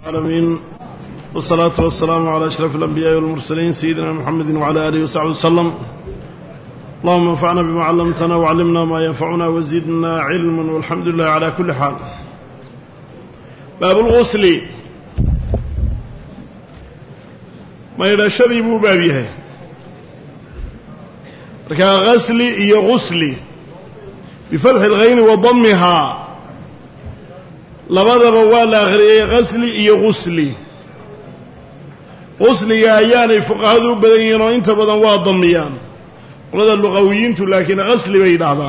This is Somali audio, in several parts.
العالمين والصلاة والسلام على أشرف الأنبياء والمرسلين سيدنا محمد وعلى آله وصحبه وسلم. اللهم انفعنا بما علمتنا وعلمنا ما ينفعنا وزدنا علما والحمد لله على كل حال. باب الغسل ما يرشدي بو بابيه ركا غسلي يغسلي بفتح الغين وضمها labadaba waa la akhriyay qasli iyo qusli. qusliga ayaanay fuqahadu u badan yihiin oo inta badan waa damiyaan qolada luqawiyiintu, laakiin qasli bay yidhaahdaan.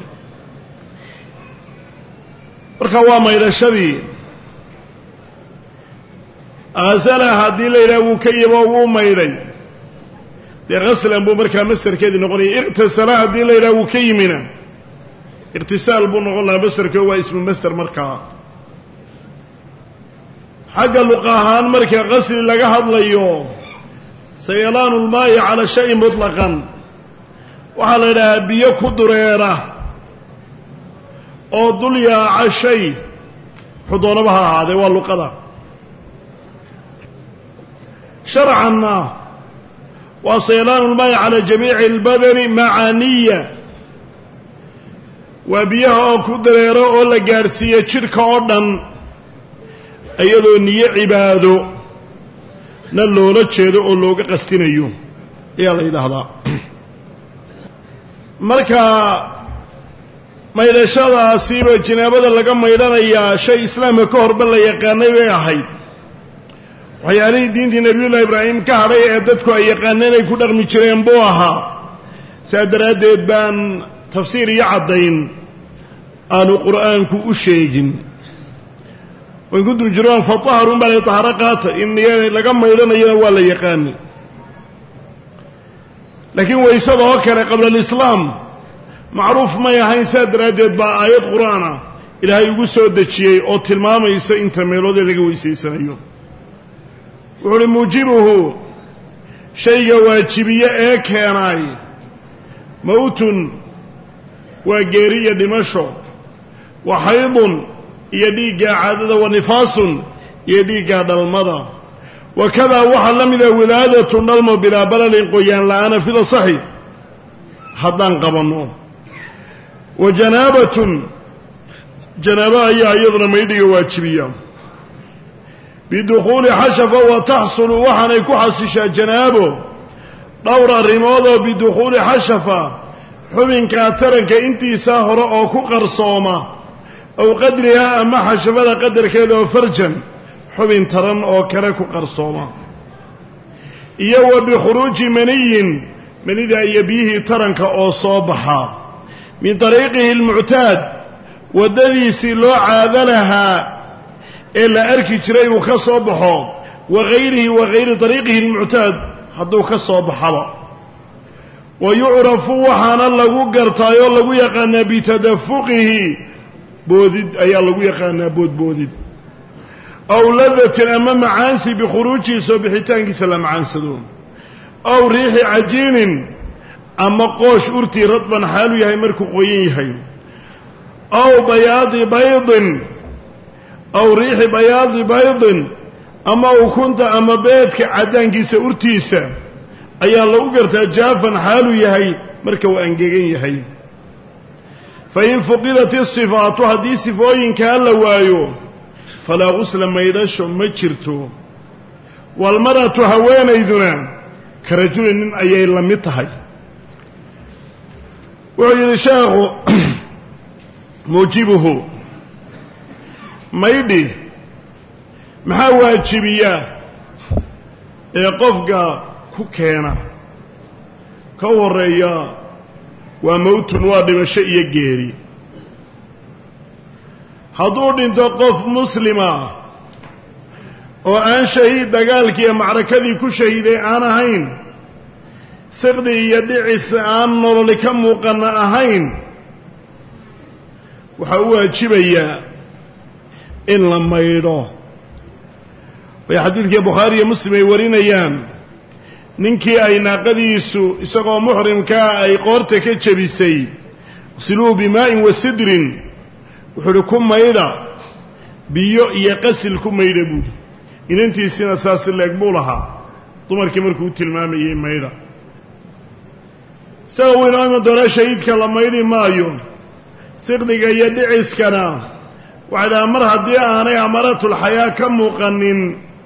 marka waa maydhashadii qasala haddii la yidhaha wuu ka yimo wuu maydhay dee qaslan buu markaa masarkeedii noqonaya. iqtasala haddii la yidhaha wuu ka yimina iqtisaal buu noqon lahaa masarkeo waa ismu masder. markaa xagga luqa ahaan marka qasli laga hadlayo sayalaanu lmaa'i calaa shayin mutlaqan waxaa la yidhahaa biyo ku dureera oo dul yaaca shay xudoonaba ha ahaadee waa luqada. sharcanna waa sayalaanu lmaa'i calaa jamiici albadani maca niya, waa biyaha oo ku dareero oo la gaadhsiiyo jidhka oo dhan iyadoo niyo cibaado na loola jeedo oo looga qastinayo ayaa la yidhaahdaa. marka maydhashadaasiiba jinaabada laga maydhanayaa shay islaamka ka horba la yaqaanay bay ahayd. waxyaalihii diintii nebiyullahi ibraahim ka hadhay ee dadku ay yaqaaneen ay ku dhaqmi jireen buu ahaa. saa daraaddeed baan tafsiir iyo caddayn aanu qur'aanku u sheegin. wain kuntum junuban fatahharuun baa la taharo qaata, in laga maydhanayana waa la yaqaani. laakiin waysada oo kale qabla alislaam macruuf may ahayn. saa daraaddeed baa aayad qur'aana ilaahay ugu soo dejiyey oo tilmaamaysa inta meeloodee laga weysaysanayo. wuxuu uhi muujibuhu shayga waajibiye ee keenaay mawtun waa geeri iyo dhimasho, wa xaydun iyo dhiiggaa caadada, wa nifaasun iyo dhiiggaa dhalmada. wakadaa waxaa la mida wilaadatun dhalmo bilaa balalin qoyaan la'aana fil asaxi haddaan qabanno. wa janaabatun janaaba ayaa iyaduna maydhiga waajibiya. bidukhuuli xashafa wa taxsulu waxaanay ku xasishaa janaabo dhowr arrimoodoo bidukhuuli xashafa xubinkaa taranka intiisaa hore oo ku qarsooma, aw qadrihaa ama xashafada qadarkeeda oo farjan xubin taran oo kale ku qarsooma, iyo wa bikhuruuji maniyin manida iyo biyihii taranka oo soo baxa min dariiqihi almuctaad waddadiisii loo caado lahaa ee la arki jiray uu ka soo baxo, wa hayrihi wa hayri dariiqihi almuctaad hadduu ka soo baxaba. wa yucrafu waxaana lagu gartaayoo lagu yaqaanaa bitadafuqihi boodid ayaa lagu yaqaanaa boodboodid, aw ladatin ama macaansi bikhuruujihi soo bixitaankiisa la macaansado, aw riixi cajiinin ama qoosh urtii radban xaalu yahay markuu qoyan yahay, aw bayaadi baydin aw riixi bayaadi baydin ama ukunta ama beedka caddaankiisa urtiisa ayaa lagu gartaa jaafan xaalu yahay marka uu angegan yahay. fain fuqidat isifaatu haddii sifooyinkaa la waayo falaa gusla maydhasho ma jirto. walmar'atu haweenayduna ka rajuli nin ayay la mid tahay. wuxuu yidhi sheekhu muujibuhu maydhi maxaa waajibiya ee qofka ku keena ka horreeya waa mawtun, waa dhimasho iyo geeri. hadduu dhinto qof muslima oo aan shahiid dagaalkii iyo macrakadii ku shahiiday aan ahayn, siqdi iyo dhicis aan nololi ka muuqanna ahayn, waxaa u waajibayaa in la maydho. way xadiidkii bukhaari iyo muslim ay warinayaan ninkii ay naaqadiisu isagoo muxrimkaa ay qoorta ka jebisay, iqsiluuhu bimaa'in wa sidrin, wuxuu uhi ku maydha biyo iyo qasil ku maydha buuri inantiisina saas leeg buu lahaa dumarkii markuu tilmaamayey maydha isaga weynoo iman doonaa shahiidka la maydhi maayo siqdiga iyo dhiciskana waxay dhahaa mar haddii aanay amaraatulxayaa ka muuqanin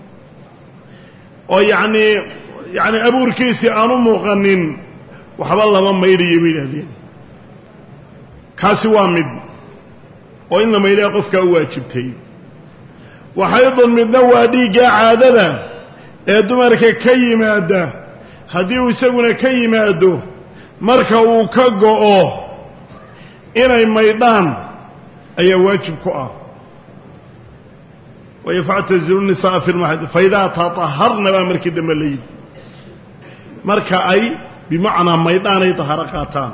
oo yacni abuurkiisii aanu muuqanin waxba lama maydhayo bay yidhahdeen kaasi waa mid oo in la maydhaya qofkaa u waajibtay waxaydun midna waa dhiiggaa caadada ee dumarka ka yimaada haddii uu isaguna ka yimaado marka uu ka go'o inay maydhaan ayaa waajib ku ah waayo factazilu nisaa fi lmaxid faidaa tataharna baa markii dambe la yidhi marka ay bimacnaa maydhaan ay taharo qaataan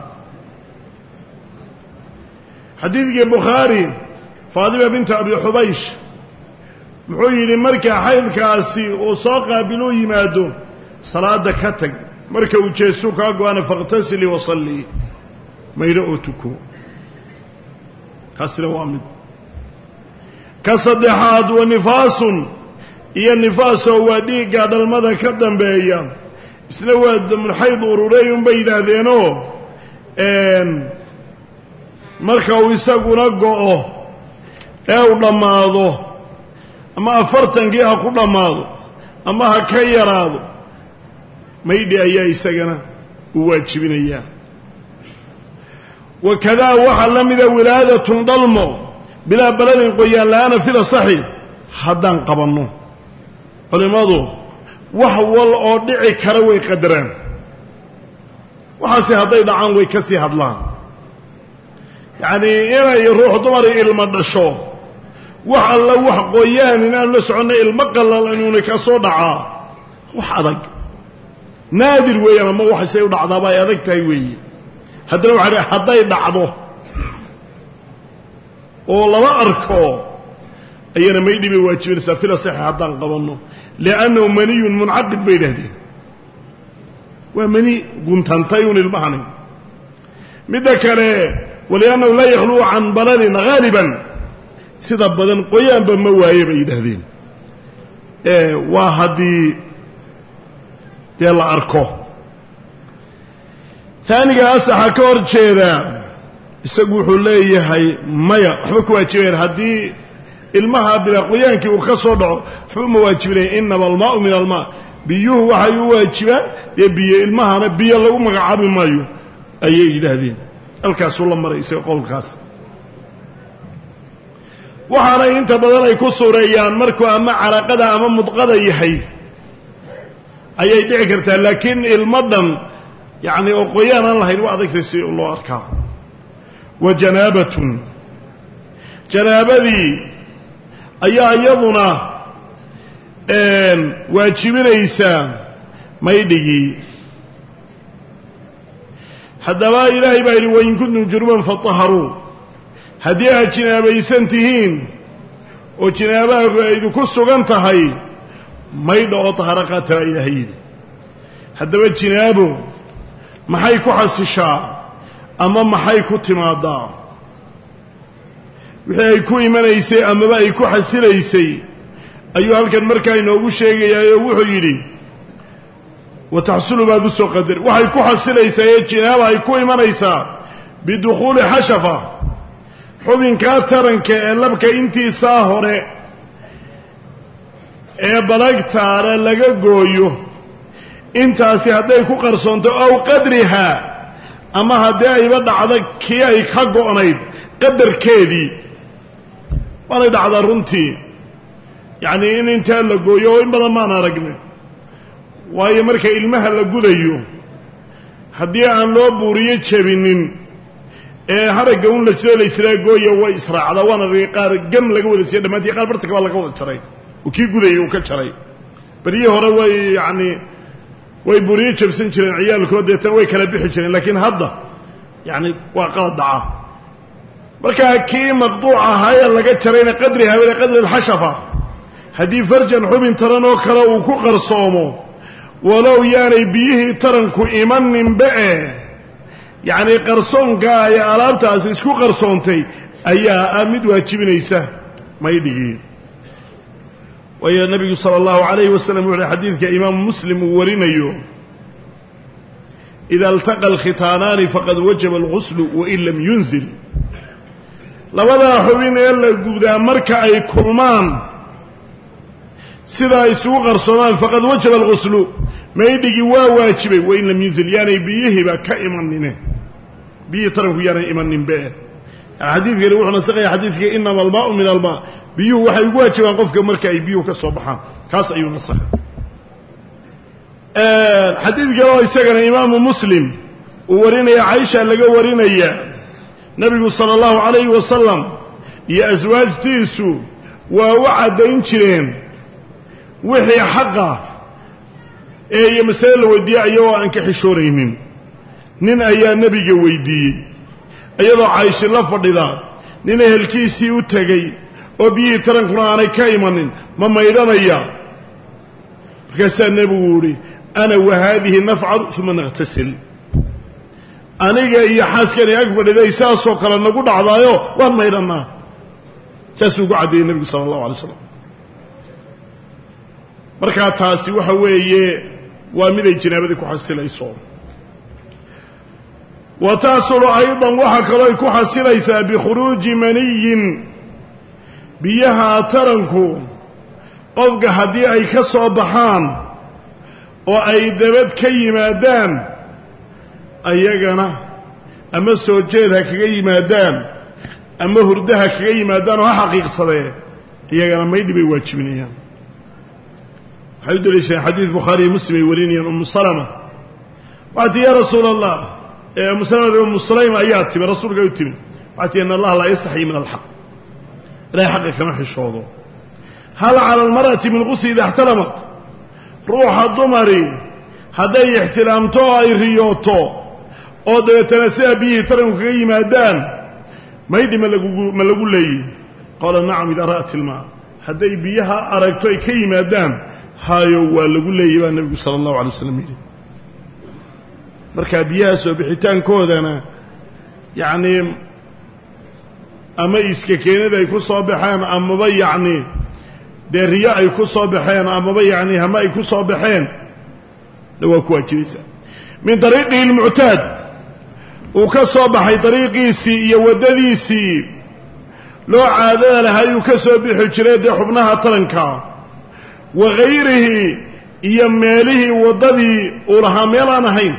xadiidkii bukhaari faadima bintu abi xubaysh muxuu yidhi marka xaydkaasi uu soo qaabiluu yimaado salaada ka tag marka uu jeestu kaa go-ana fakhtasilii wasallii maydho oo tuko kaasina waa mid ka saddexaad wa nifaasun iyo nifaasoo waa dhiigga dhalmada ka dambeeya isna waa damulxayd ururay unbay yidhaahdeenoo marka uu isaguna go'o ee uu dhammaado ama 40 ha ku dhammaado ama ha ka yaraado maydhi ayaa isagana u waajibinayaa wakadaa waxaa la mida wilaadatun dhalmo bilaa baladin qoyaan la-aana fila saxi haddaan qabanno culimmadu wax wal oo dhici kara way qadaraan waxaase hadday dhacaan way ka sii hadlaan yacnii inay ruux dumari ilmo dhasho wax alla wax qoyaan inaanu la soconno ilmo qallal inuuna ka soo dhacaa wax adag naadir weeyaan ama waxaysay u dhacdaaba ay adag tahay weeye haddana waxa hadday dhacdo oo lama arko ayana maydhi bay waajibinaysaa fila saxi haddaan qabanno liannahu maniyun muncaqid bay yidhahdeen waa mani guntantay un ilmahani midda kale waliannahu laa yakhluu can balanin haaliban sida badan qoyaanba ma waaye bay yidhaahdeen waa haddii dee la arko taaniga asaxa ka hor jeeda isagu wuxuu leeyahay maya waxba ku waajibayaan haddii ilmaha bilaa qoyaankii uu ka soo dhaco waxba ma waajibinaya inama almaau min almaa biyuhu waxay u waajibaan dee biyo ilmahana biyo lagu magacaabi maayo ayay yidhaahdeen halkaasuu la maray isaga qowlkaas waxaanay inta badan ay ku suureeyaan markuu ama calaqada ama mudqada yahay ayay dhici kartaa laakiin ilmo dhan yacni oo qoyaan aan lahayn waa adagtay si loo arkaa wa janaabatun janaabadii ayaa iyaduna waajibinaysaa maydhigii haddaba ilaahay baa yidhi wain kuntum junuban fataharuu haddii aad jinaabaysan tihiin oo jinaabaha idinku sugan tahay maydha oo taharo qaata baa ilaahay yidhi haddaba jinaabo maxay ku xasishaa ama maxay ku timaadaa wixii ay ku imanaysay amaba ay ku xasilaysay ayuu halkan markaa inoogu sheegayaayoo wuxuu yidhi wataxsulu baad u soo qadar waxay ku xasilaysaa ee jinaaba ay ku imanaysaa bidukhuuli xashafa xubinkaa taranka ee labka intiisaa hore ee balagtaana laga gooyo intaasi hadday ku qarsoonto ow qadrihaa ama haddii ayba dhacdo kii ay ka go'nayd qadarkeedii waanay dhacdaa runtii yacnii in intaa la gooyo oo in badan maan aragna waayo marka ilmaha la gudayo haddii aan loo buuriyo jebinin ee haragga un la jiro la israa gooya way israacdaa waana ragay qaar gam laga wada siiya dhammaantii qaar bartanka baa laga wada jaray oo kii gudayay uu ka jaray beryihii hore way yacnii way buuriyo jabsan jireen ciyaalkood deetana way kala bixi jireen laakiin hadda yacni waa qalad dhaca markaa kii maqduuc ahaayee laga jarayna qadriha wala qadri alxashafa haddii farjan xubin taran oo kale uu ku qarsoomo walow yaanay biyihii taranku imaninba yacnii qarsoonka ay alaabtaasi isku qarsoontay ayaa mid waajibinaysa maydhigii ويا النبي صلى الله عليه وسلم وعلى حديث إمام مسلم ورينيو إذا التقى الختانان فقد وجب الغسل وإن لم ينزل لبدا حبين يلا قودا مركا أي كرمان سيدا يسوق غرصمان فقد وجب الغسل ما يدقي واجبه وإن لم ينزل يعني بيه بكا إمانين بيه تركوا يعني إمانين بيه حديث قالوا وحنا سقيا حديث إنما الماء من الماء بيه وحي واجبا قفك مركا أي بيه كالصبحان كاس أيو نصح حديث قالوا يساقنا إمام مسلم وورينا يا عائشة لقى ورينا يا نبي صلى الله عليه وسلم يا أزواج تيسو ووعد انشرين وحي حقه ايه مسائل وديع ايوه انك حشورين نين ايا نبي ويدي ايضا عايش لفضيدا نين هلكيسي وتغي وبي ترن قران كايمن ما ميدانيا فكسا النبي انا وهذه نفعل ثم نغتسل aniga iyo xaaskani ag fadhiday saasoo kale nagu dhacdaayo waan maydhanaa saas ugu cadeeyay nabiga sallallahu alayhi wasallam marka taasi waxa weeye waa mid ay jinaabada ku xasilayso wa taasulu aydan waxa kale ay ku xasilaysaa bi khuruuji maniyin biyaha taranku qofka hadii ay ka soo baxaan oo ay dabad ka yimaadaan ayagana ama soo jeedha kaga yimaadaan ama hurdaha kaga yimaadaan oo xaqiiqsadee iyagana maydhi bay waajibinayaan waxay dalishay xadiis Bukhari Muslim warinayaan Salama waati ya Rasuulallah Muslim ayat bi rasuulka u timi waati in Allah la yastahi min al-haq la haqiqa kama xishoodo hal ala al-mar'ati min ghusl idha ihtalamat ruuha dumari haday ihtilaamto ay riyooto oo deetana si abiyi taranku kaga yimaadaan maydhi ma lagu leeyay qala na'am ila ra'at al-ma haday biyaha aragto ay ka yimaadaan hayo waa lagu leeyay baa nabiga sallallahu alayhi wasallam yiri marka biyaha soo bixitaankoodana yaani ama iska keenada ay ku soo baxaan ama ba yaani dariya ay ku soo baxeen ama ba yaani hama ay ku soo baxeen waa ku waajibisa min tariiqi al-mu'tad وكسب بحي طريقيسي iyo wadadiisi loo caadada lahay uu ka soo bixi jiray xubnaha taranka wagayrihi iyo meelihi wadadii uu lahaa meel aan ahayn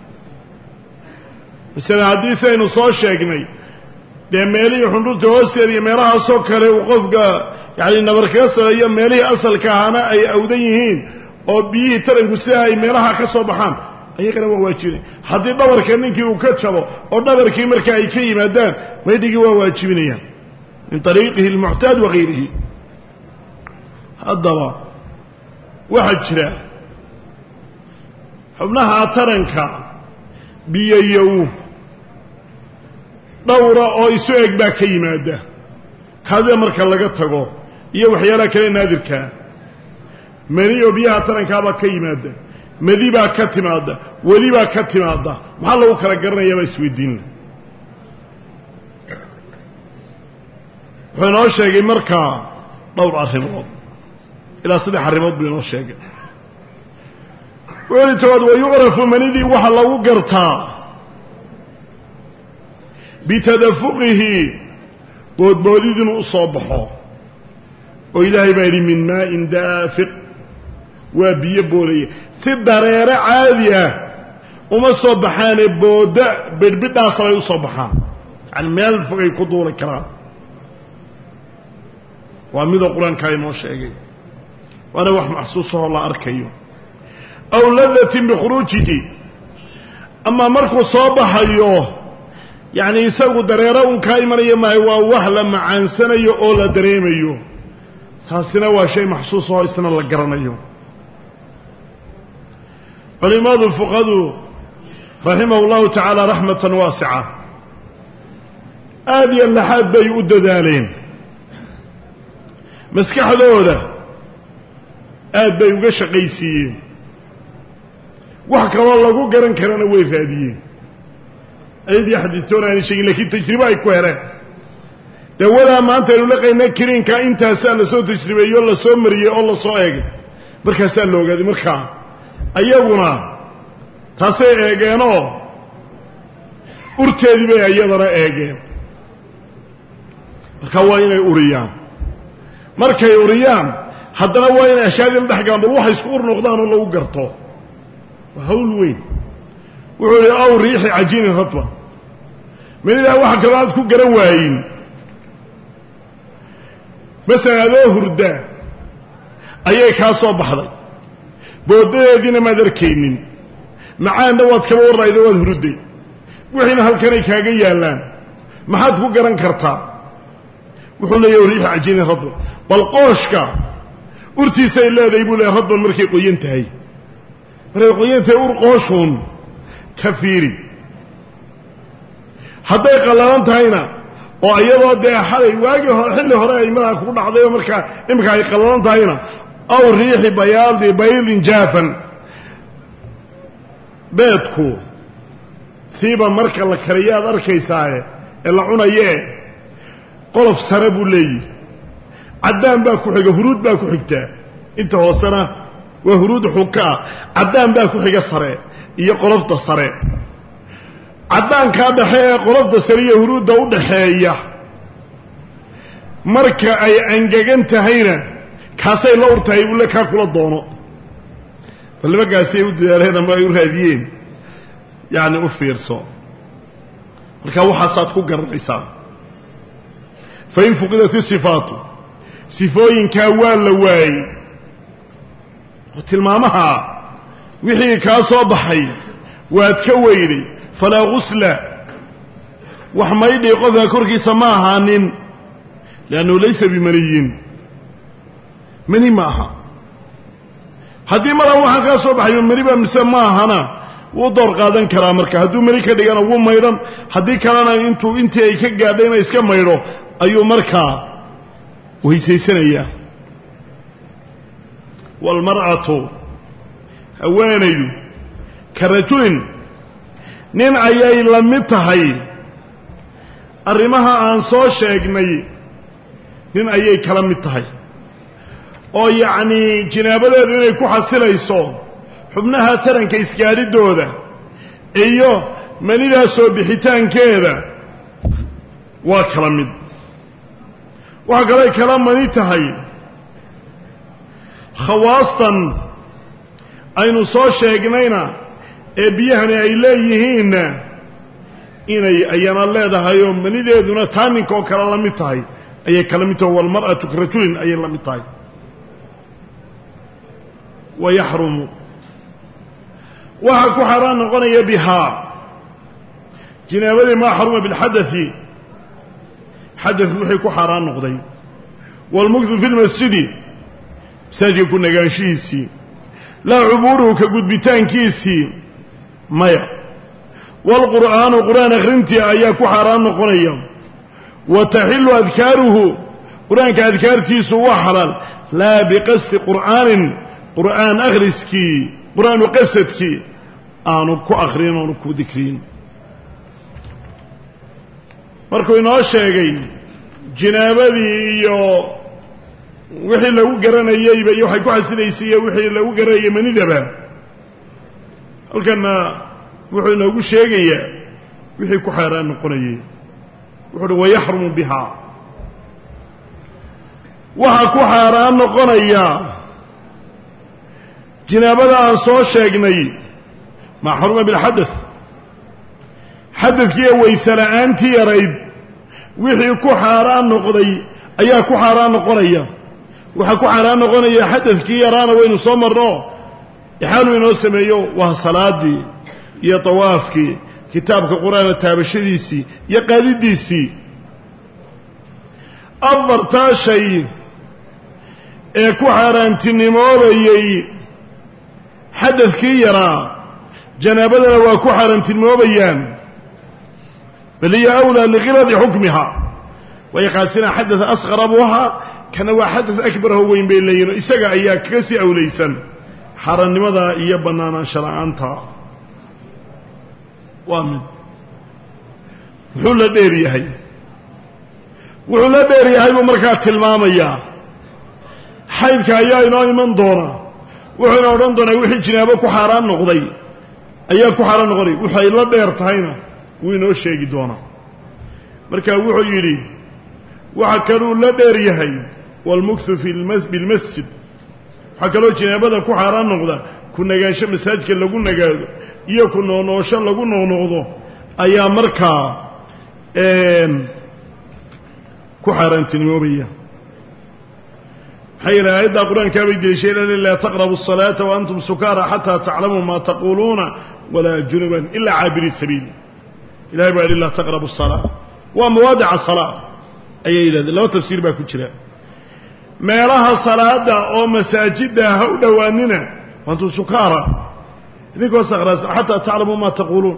misal hadiis aynu soo sheegnay meelihi xundurta hoosteeda iyo meelaha soo kale uu qofka yaani nabarkaasada iyo meelihi asalka ahana ay awdan yihiin oo biyi taranku si ay meelaha ka soo baxaan ayagana waa waajibin hadii dhabarka ninkii uu ka jabo oo dhabarkii marka ay ka yimaadaan maydhigi waa waajibinayaan min tariiqihi al-mu'tad wa ghayrihi hadaba waxa jira xubnaha taranka biyayow dhawra oo isu eg baa ka yimaada kaada marka laga tago iyo waxyaala kale naadirka maniyo biyaha taranka ba ka yimaada madiba ka timaada waliba ka timaada maxaa lagu kala garanayaa isweydiin waxaan sheegay marka dhowr arrimood ila saddex arrimood buu inoo sheegay wali tawad way yu'rafu manidi waxa lagu gartaa bitadafuqihi boodboodidin u soo baxo oo ilaahay baa yiri min maa'in daafiq waa biyo boolay si dareere caadi ah uma soo baxaan booda birbidhaas ay u soo baxaan aan meel fogay ku duulay karaan waa mid quraanka ay noo sheegay waana wax maxsuus oo la arkayo aw ladatin bi khurujihi amma markuu soo baxayo yaani isagu dareere un ka imanayo ma waa wax la macaansanayo oo la dareemayo taasina waa shay maxsuus oo isna la garanayo علماء الفقهاء رحمه الله تعالى رحمة واسعة هذه اللحاد بيؤد دالين مسكح ذولا آد بيوغش قيسيين وحكا والله قرن كرنا ويفاديين أيدي حديثون عن الشيء لكن تجربة يكوهرة dawadaa maanta aynu laqayna kiriinka intaasaa la soo tajribeeyo la soo mariyey oo la soo eegay markaasaa la ogaaday markaa ayaguna taasay eegeenoo urteedii bay iyadana eegeen marka waa inay uriyaan markay uriyaan haddana waa inay ashyaadii la dhex galaan bal waxay isku ur noqdaan oo lagu garto waa hawl weyn wuxuu yidhi aw riixi cajiinin radba manidaa waxa kaloo aad ku garan waayin masalan adoo hurda ayay kaa soo baxday boodadeediina maad arkaynin macaanna waad kaba warrayda waad hurudday wixiina halkanay kaaga yaallaan maxaad ku garan kartaa wuxuu leeyahy riixi cajiinin radba bal qooshka urtiisay leedahay buu leeyahy radban markay qoyan tahay markay qoyan tahay ur qooshuun ka fiiri hadday qallalan tahayna oo iyadoo dee xalay waagii xilli hore ay madaxa kugu dhacday oo markaa iminka ay qallalan tahayna aw riixi bayaadi baydin jaafan beedku siiba marka la kariyo aad arkaysaaye ee la cunayee qolof sare buu leeyihi caddaan baa ku xiga huruud baa ku xigtaa inta hoosena waa huruud xukaa caddaan baa ku xiga sare iyo qolofta sare caddaankaa dhexe ee qolofta sare iyo huruudda u dhaxeeya marka ay angegan tahayna kaasay la urtahay ule kaa kula doono balnimagaasay u dadaaleen ama ay u raadiyeen yacni u fiirso marka waxaasaad ku garanaysaa fain fuqidat isifaatu sifooyinkaa waa la waayey oo tilmaamaha wixii kaa soo baxay waad ka weyday falaa gusla wax maydhii qofka korkiisa ma ahaanin liannahu laysa bimaniyin mani ma aha haddii maran waxaan kaa soo baxayo maniba mise ma ahana wuu door qaadan karaa marka hadduu mani ka dhigana wuu maydhan haddii kalena intii ay ka gaadhayna iska maydho ayuu markaa weysaysanayaa waalmar'atu haweenaydu ka rajulin nin ayay la mid tahay arrimaha aan soo sheegnay nin ayay kala mid tahay oo yacnii jinaabadeedu inay ku xasilayso xubnaha taranka isgaadhidooda iyo manidaa soo bixitaankeeda waa kala mid waxa kaley kala mani tahay khawaastan aynu soo sheegnayna ee biyahani ay leeyihiinna inay ayana leedahay oo manideeduna taa ninka oo kale la mid tahay ayay kala mid tahay walmar'atu ka rajulin ayay la mid tahay wayaxrumu waxaa ku xaaraan noqonaya bihaa jinaabadii maa xaruma bilxadai xadad wixii ku xaaraan noqday waalmukdu fi lmasjidi masaajidka ku nagaanshihiisii laa cubuuruhu ka gudbitaankiisii maya waalqur'aanu qur'aan akhrintii ayaa ku xaaraan noqonaya wa taxilu adkaaruhu qur'aanka adkaartiisu waa xalaal laa biqasdi qur'aanin qur'aan akhriskii qur'aanu qasadkii aanu ku akhrin oonu ku dikriin markuu inoo sheegay jinaabadii iyo wixii lagu garanayeyba iyo waxay ku xasilaysay iyo wixii lagu garanayay manidaba halkanna wuxuu inoogu sheegayaa wixii ku xaaraan noqonayay wuxuu uhi wayaxrumu bihaa waxaa ku xaaraan noqonaya jinaabada aan soo sheegnay maa xaruma bilxadad xadadkiiyo wayse la'aantii yarayd wixii ku xaaraan noqday ayaa ku xaaraan noqonaya waxaa ku xaaraan noqonaya xadadkii yaraana waynu soo marno ixaalu inoo sameeyo waa salaadii iyo tawaafkii kitaabka qur-aana taabashadiisii iyo qaadidiisii afartaa shay ee ku xaaraantinimoobayey xadadkii yaraa janaabadana waa ku xaaraantinimoobayaan bal hiya awlaa liqiladi xukmiha way qaasinaa xadad asqara buu ahaa kana waa xadad akbaraho weyn bay leeyihin isaga ayaa kaga sii awlaysan xaaraannimada iyo bannaanaansha la'aanta waa mid muxuu la dheer yahay wuxuu la dheer yahay buu markaa tilmaamayaa xaydka ayaa inoo iman doona wuxuuna odhan doonaa wixii jinaabo ku xaaraan noqday ayaa ku xaaraan noqonay waxay la dheer tahayna wuu inoo sheegi doonaa marka wuxuu yidhi waxa kaluu la dheer yahay walmuksu bilmasjid waxaa kaloo jinaabada ku xaaraan noqda ku nagaansho masaajidka lagu nagaado iyo ku noonoosho lagu noqnoqdo ayaa markaa ku xaaraantinimoobaya maxay yidhaha aayaddaa qur-aankaa bay deliisheen laa taqrabu الصalaata waantum sukaara xataa taclamuu maa taquuluuna walaa junuban ilaa caabiri sabiil ilahay baa yidhi laa taqrabu الصalaa waa mawaadica salaa ayay yidhahdeen laba tafsiir baa ku jira meelaha salaada oo masaajida ha u dhowaanina waantum sukaara idinkoo sakhraasta xataa taclamuu maa taquuluun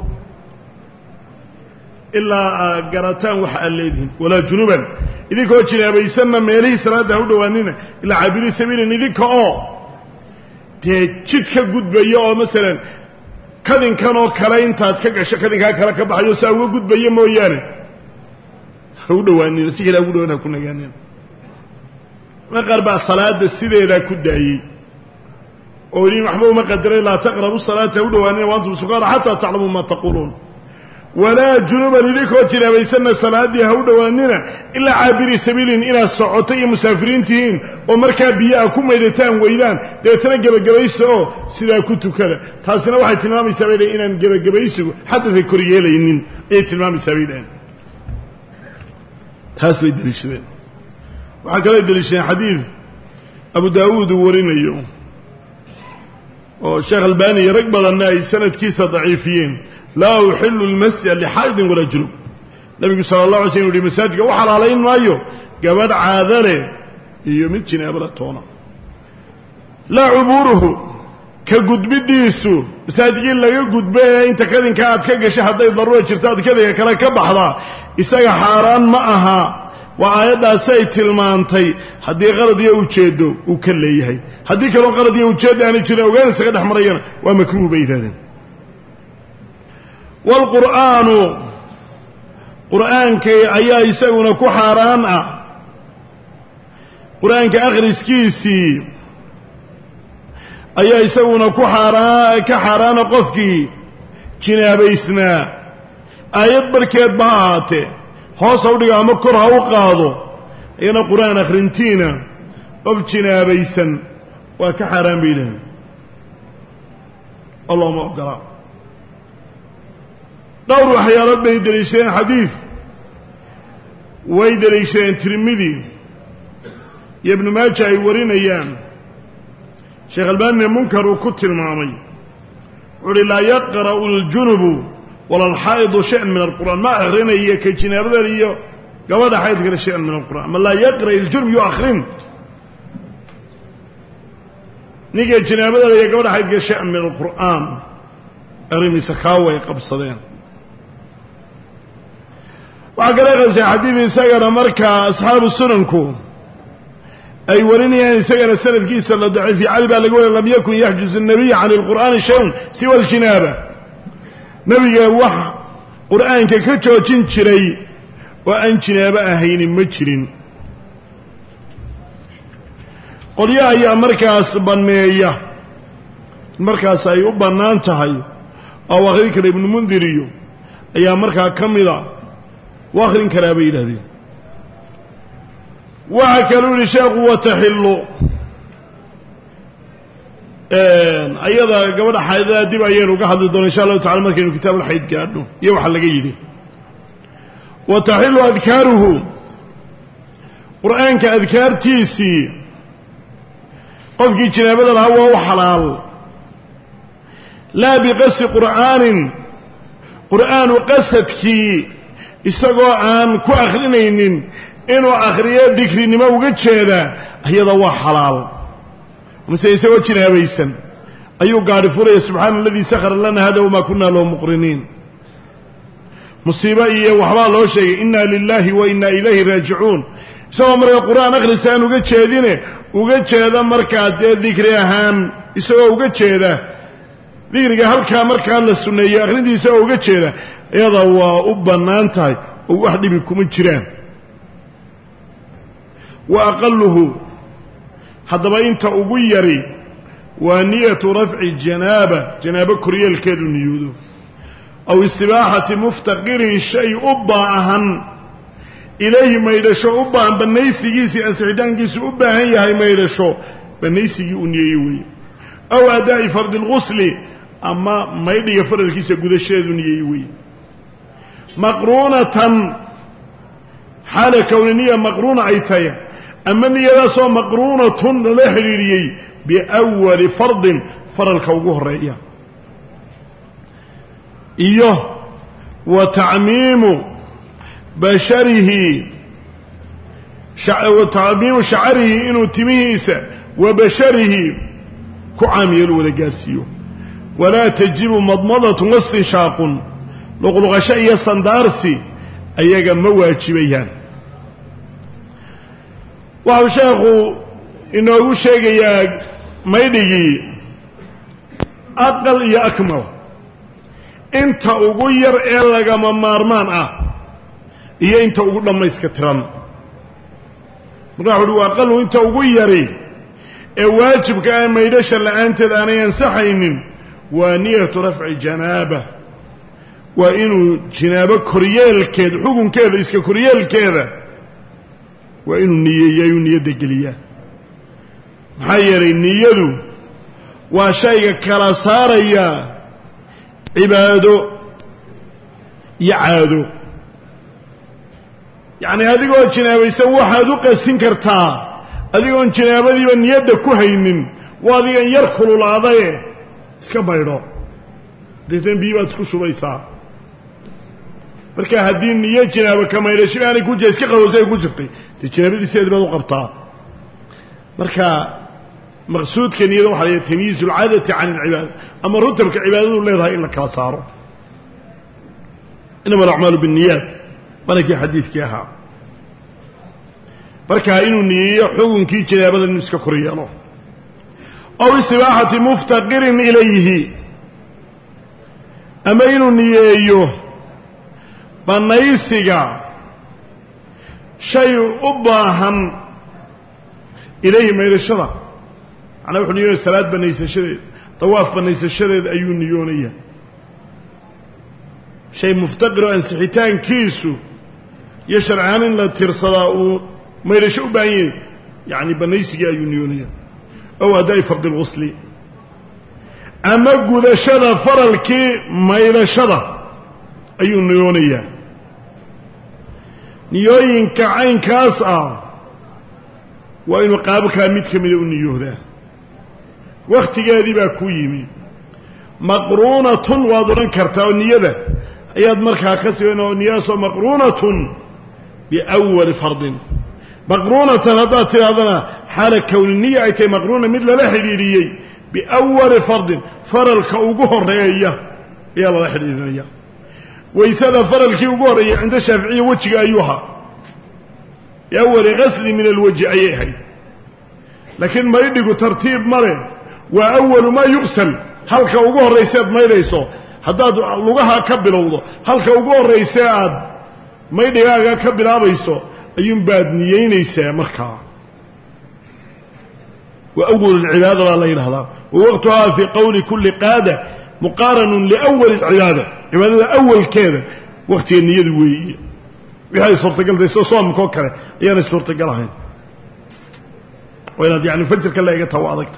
ilaa garataan waxa aad leedihiin walaa junuban idinkoo jinaabaysanna meelihii salaadda ha u dhowaanina ilaa caabiri sabiilin idinka oo dee jid ka gudbaya oo masalan kadinkan oo kale intaad ka gasho kadinkaa kale ka baxayo saa uga gudbaya mooyaane ha u dhowaanina si kale ha ugu dhawaan ha ku nagaanina ma qaar baa salaada sideedaa ku daayey oo yidhi waxba uma qadaray laa taqrabu salaata ha u dhowaanina waantum sukaara xataa taclamuu maa taquuluun walaa junuban idinkoo jinaabaysanna salaaddii ha u dhowaanina ilaa caabiri sabiilin inaad socoto iyo musaafiriin tihiin oo markaa biyaha ku maydhataan weydaan dabeetana gebagabaysa oo sidaa ku tukada taasina waxay tilmaamaysaa bay dhaheen inaan gebagabaysigu xadadka kor yeelaynin ayay tilmaamaysaa bay dhaheen taas bay deliishadeen waxaa kaloo deliishadeen xadiid abu daawuud uu warinayo oo sheekh albaani iyo rag badanna ay sanadkiisa daciifiyeen laa uxilu lmasjida lixaa'idin walaa junub nabigu sala allah alay slm u yihi masaajidka u xalaalayn maayo gabadh caadale iyo mid jinaabala toona laa cubuuruhu ka gudbidiisu masaajidkii laga gudbe inta kadinka aad ka gasho hadday daruura jirto aad kadinka kale ka baxdaa isaga xaaraan ma aha waa aayaddaasay tilmaantay haddii qalad iyo ujeeddo uu ka leeyahay haddii kaloo qalad iyo ujeeddo aanay jirin ogaan isaga dhex marayana waa makruuh bay yidhahdeen waalqur'aanu qur'aankii ayaa isaguna ku xaaraan ah qur'aanka akhriskiisii ayaa isaguna ka xaaraana qofkii jinaabaysnaa aayad barkeed ba ha ahaatee hoos ha u dhiga ama kor ha u qaado ayana qur'aan akhrintiina qof jinaabaysan waa ka xaaraan bay yidhahdeen allahuma ogolaa dhowr waxyaalood bay deliishadeen xadiid way deliishadeen tirmidi iyo ibnu maaja ay warinayaan sheekh albaanina munkar uu ku tilmaamay wuxu uhi laa yaqra'u aljunubu wala alxaa'idu shay-an min alqur'aan ma akhrinayo ka jinaabadada iyo gabadha xaydkale shay-an min alqur'an ma laa yaqra' aljunub yu akhrin ninka jinaabadada iyo gabadha xaydkale shay-an min alqur'aan arrimiisa kaa way qabsadeen waxaa kala qabsay xadiid isagana markaa asxaabu sunanku ay warinayaan isagana sanadkiisa la daciifiy cali baa laga wariya lam yakun yaxjuzu الnabiya can اlqur'aani shayun siwa اljinaaba nebiga wax qur'aanka ka joojin jiray oo aan jinaabo ahaynin ma jirin qolyo ayaa markaas banneeya markaas ay u bannaan tahay oo akhrin kara ibnu mundir iyo ayaa markaa ka mida wa akhrin karaa bay yidhahdeen waxaa kaluu yihi sheekhu wataxillu ayada gabadha xaydada dib ayaynu uga hadli doona insha allahu tacala markaynu kitaab alxayd gaadhno iyo waxa laga yidhi wataxillu adkaaruhu qur'aanka adkaartiisii qofkii jinaabada lahaa waa u xalaal laa biqasdi qur'aanin qur'aanu qasadkii isagoo aan ku akhrinaynin inuu akhriyo dikrinimo uga jeeda iyada waa xalaal mise isagoo jinaabaysan ayuu gaadhi furaya subxaana aladii sakhara lana hada wamaa kunna lahu muqriniin musiibo iyo waxbaa loo sheegay inna lilahi wa inna ilayhi raajicuun isagoo markaa qur'aan akhrista aan uga jeedine uga jeeda markaa dee dikri ahaan isagoo uga jeeda dikriga halkaa markaa la sunneeyey akhrintiisa oo uga jeeda iyada waa u bannaan tahay oo wax dhibi kuma jiraan وأقله haddaba inta ugu yari waa niyatu rafci janaaba koryeelkeedu niyoodo aw istibaaxati muftaqirin shay u baahan ilayhi maydhasho u baahan banaysigiisii ansixitaankiisu u baahan yahay maydhasho banaysigii u niyeeyey weeye aw adaa'i fardi lgusli ama maydhiga faralkiisa gudashadeedu niyeeyey weeye maqruunatan xaala kowniniya maqruuna ay tahay ama niyadaasoo maqruunatun lala xidhiiriyey biawali fardin faralka ugu horeeya iyo wa tacmiimu basharihi wa tacmiimu shacarihi inuu timihiisa wa basharihi ku caamiyeelu wada gaarsiiyo walaa tajibu madmadatun wastinshaaqun luqluqasho iyo sandaarsi ayaga ma waajibayaan waxau sheekhu inoogu sheegayaa maydhigii aqal iyo akmal inta ugu yar ee lagama maarmaan ah iyo inta ugu dhammayska tiran marka wuxu uhi waa aqalu inta ugu yari ee waajibka ah maydhasha la'aanteed aanay ansaxaynin waa niyatu rafci janaaba waa inuu jinaabo koryeelkeeda xukunkeeda iska koryeelkeeda waa inuu niyeeyayuu niyadda geliyaa maxaa yeelay niyadu waa shayga kala saaraya cibaado iyo caado yacni adigoo jinaabaysan waxaad u qasin kartaa adigoon jinaabadiiba niyadda ku haynin waa adigan yar kululaadaye iska baydho deetan biyi baad ku shubaysaa marka haddii niyo jinaabo ka maydhasho aanay ku jira iska qawowsa ay ku jirtay dee jinaabadiiseedi baad u qabtaa marka maqsuudka niyada waxa la yidhaha tamyiizu alcaadati can alcibaada ama rutabka cibaadadu leedahay in la kala saaro inama alacmaalu binniyaat malakii xadiidkii ahaa marka inuu niyeeyo xukunkii jinaabada inuu iska kor yeelo aw istibaaxati muftaqirin ilayhi ama inuu niyeeyo banaysiga shay u baahan ilayhi maydhashada macnaa wuxuu niyoonaya salaad banaysashadeed dawaaf banaysashadeed ayuu niyoonaya shay muftaqir oo ansixitaankiisu iyo sharcaan in la tirsadaa uu maydhasho u baahan yahay yacni banaysigii ayuu niyoonaya ow adaa'i fardi lgusli ama gudashada faralkii maydhashada ayuu niyoonayaa niyooyinka caynkaas ah waa inuu qaabkaa mid ka mida u niyoodaa wakhtigeedii baa ku yimi maqruunatun waad odhan kartaa oo niyada ayaad markaa ka siban oo niyadaasoo maqruunatun biawali fardin maqruunatan haddaad tidhahdana xaala kowniniya ay tahay maqruuna mid lala xidhiidhiyey biawali fardin faralka ugu horeeya ayaa lala xidhiidhinaya waysada faralkii ugu horreeyay cinda shaaficiya wejiga ayuu ahaa biawali gasli min alwajhi ayay ahayd laakiin maydhigu tartiib male waa awalu maa yugsal halka ugu horrayseed maydhayso haddaad lugaha ka bilowdo halka ugu horraysee aad maydhigaaga ka bilaabayso ayuunbaad niyeynaysaa markaa wa awal alcibaada baa la yidhahdaa wa waqtuhaa fii qowli kulli qaada muqaaranun liawali alcibaada cibaadada awalkeeda waktiga niyadu weeye wixii ay suurtagaltay sida soomkoo kale ayaanay suurtagal ahayn waa inaad yani fajirka la egataa waa adagta